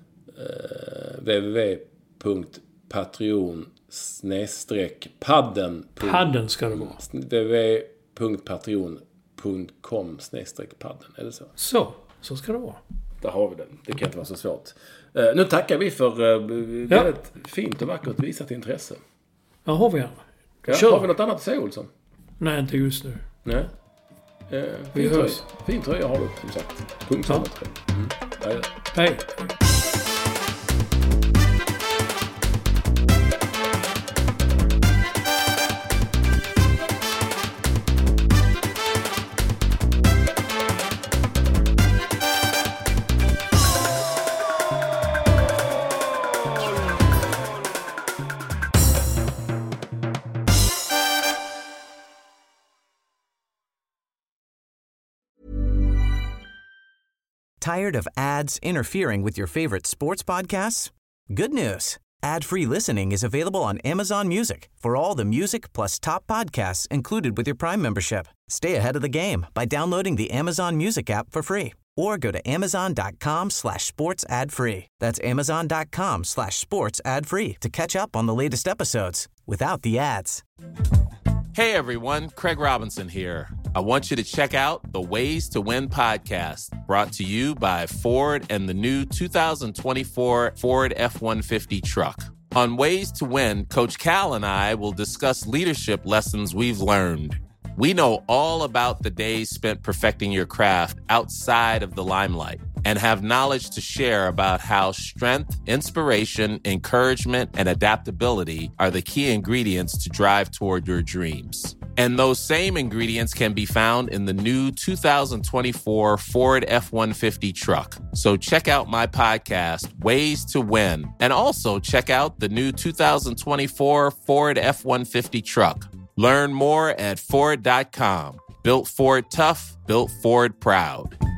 w w w punkt patreon snedstreck padden Padden ska det vara. w w w punkt patreon punkt com snedstreck padden. Är det så? Så, så ska det vara. Där har vi den. Det kan inte vara så svårt. Uh, nu tackar vi för uh, väldigt ja. fint och vackert visat intresse. Ja, har vi gärna. Ja, har vi något annat att säga, Olsson? Nej, inte just nu. Nej. Eh, vi fin, hörs. tröja. fin tröja har du, som sagt. Punkt ja. mm. Hej. Hej. Tired of ads interfering with your favorite sports podcasts? Good news. Ad-free listening is available on Amazon Music for all the music plus top podcasts included with your Prime membership. Stay ahead of the game by downloading the Amazon Music app for free or go to amazon.com slash sports ad free. That's amazon.com slash sports ad free to catch up on the latest episodes without the ads. Hey everyone, Craig Robinson here. I want you to check out the Ways to Win podcast, brought to you by Ford and the new two thousand twenty-four Ford F one fifty truck. On Ways to Win, Coach Cal and I will discuss leadership lessons we've learned. We know all about the days spent perfecting your craft outside of the limelight. and have knowledge to share about how strength, inspiration, encouragement, and adaptability are the key ingredients to drive toward your dreams. And those same ingredients can be found in the new two thousand twenty-four Ford F one fifty truck. So check out my podcast, Ways to Win, and also check out the new two thousand twenty-four Ford F one fifty truck. Learn more at Ford dot com. Built Ford tough, built Ford proud.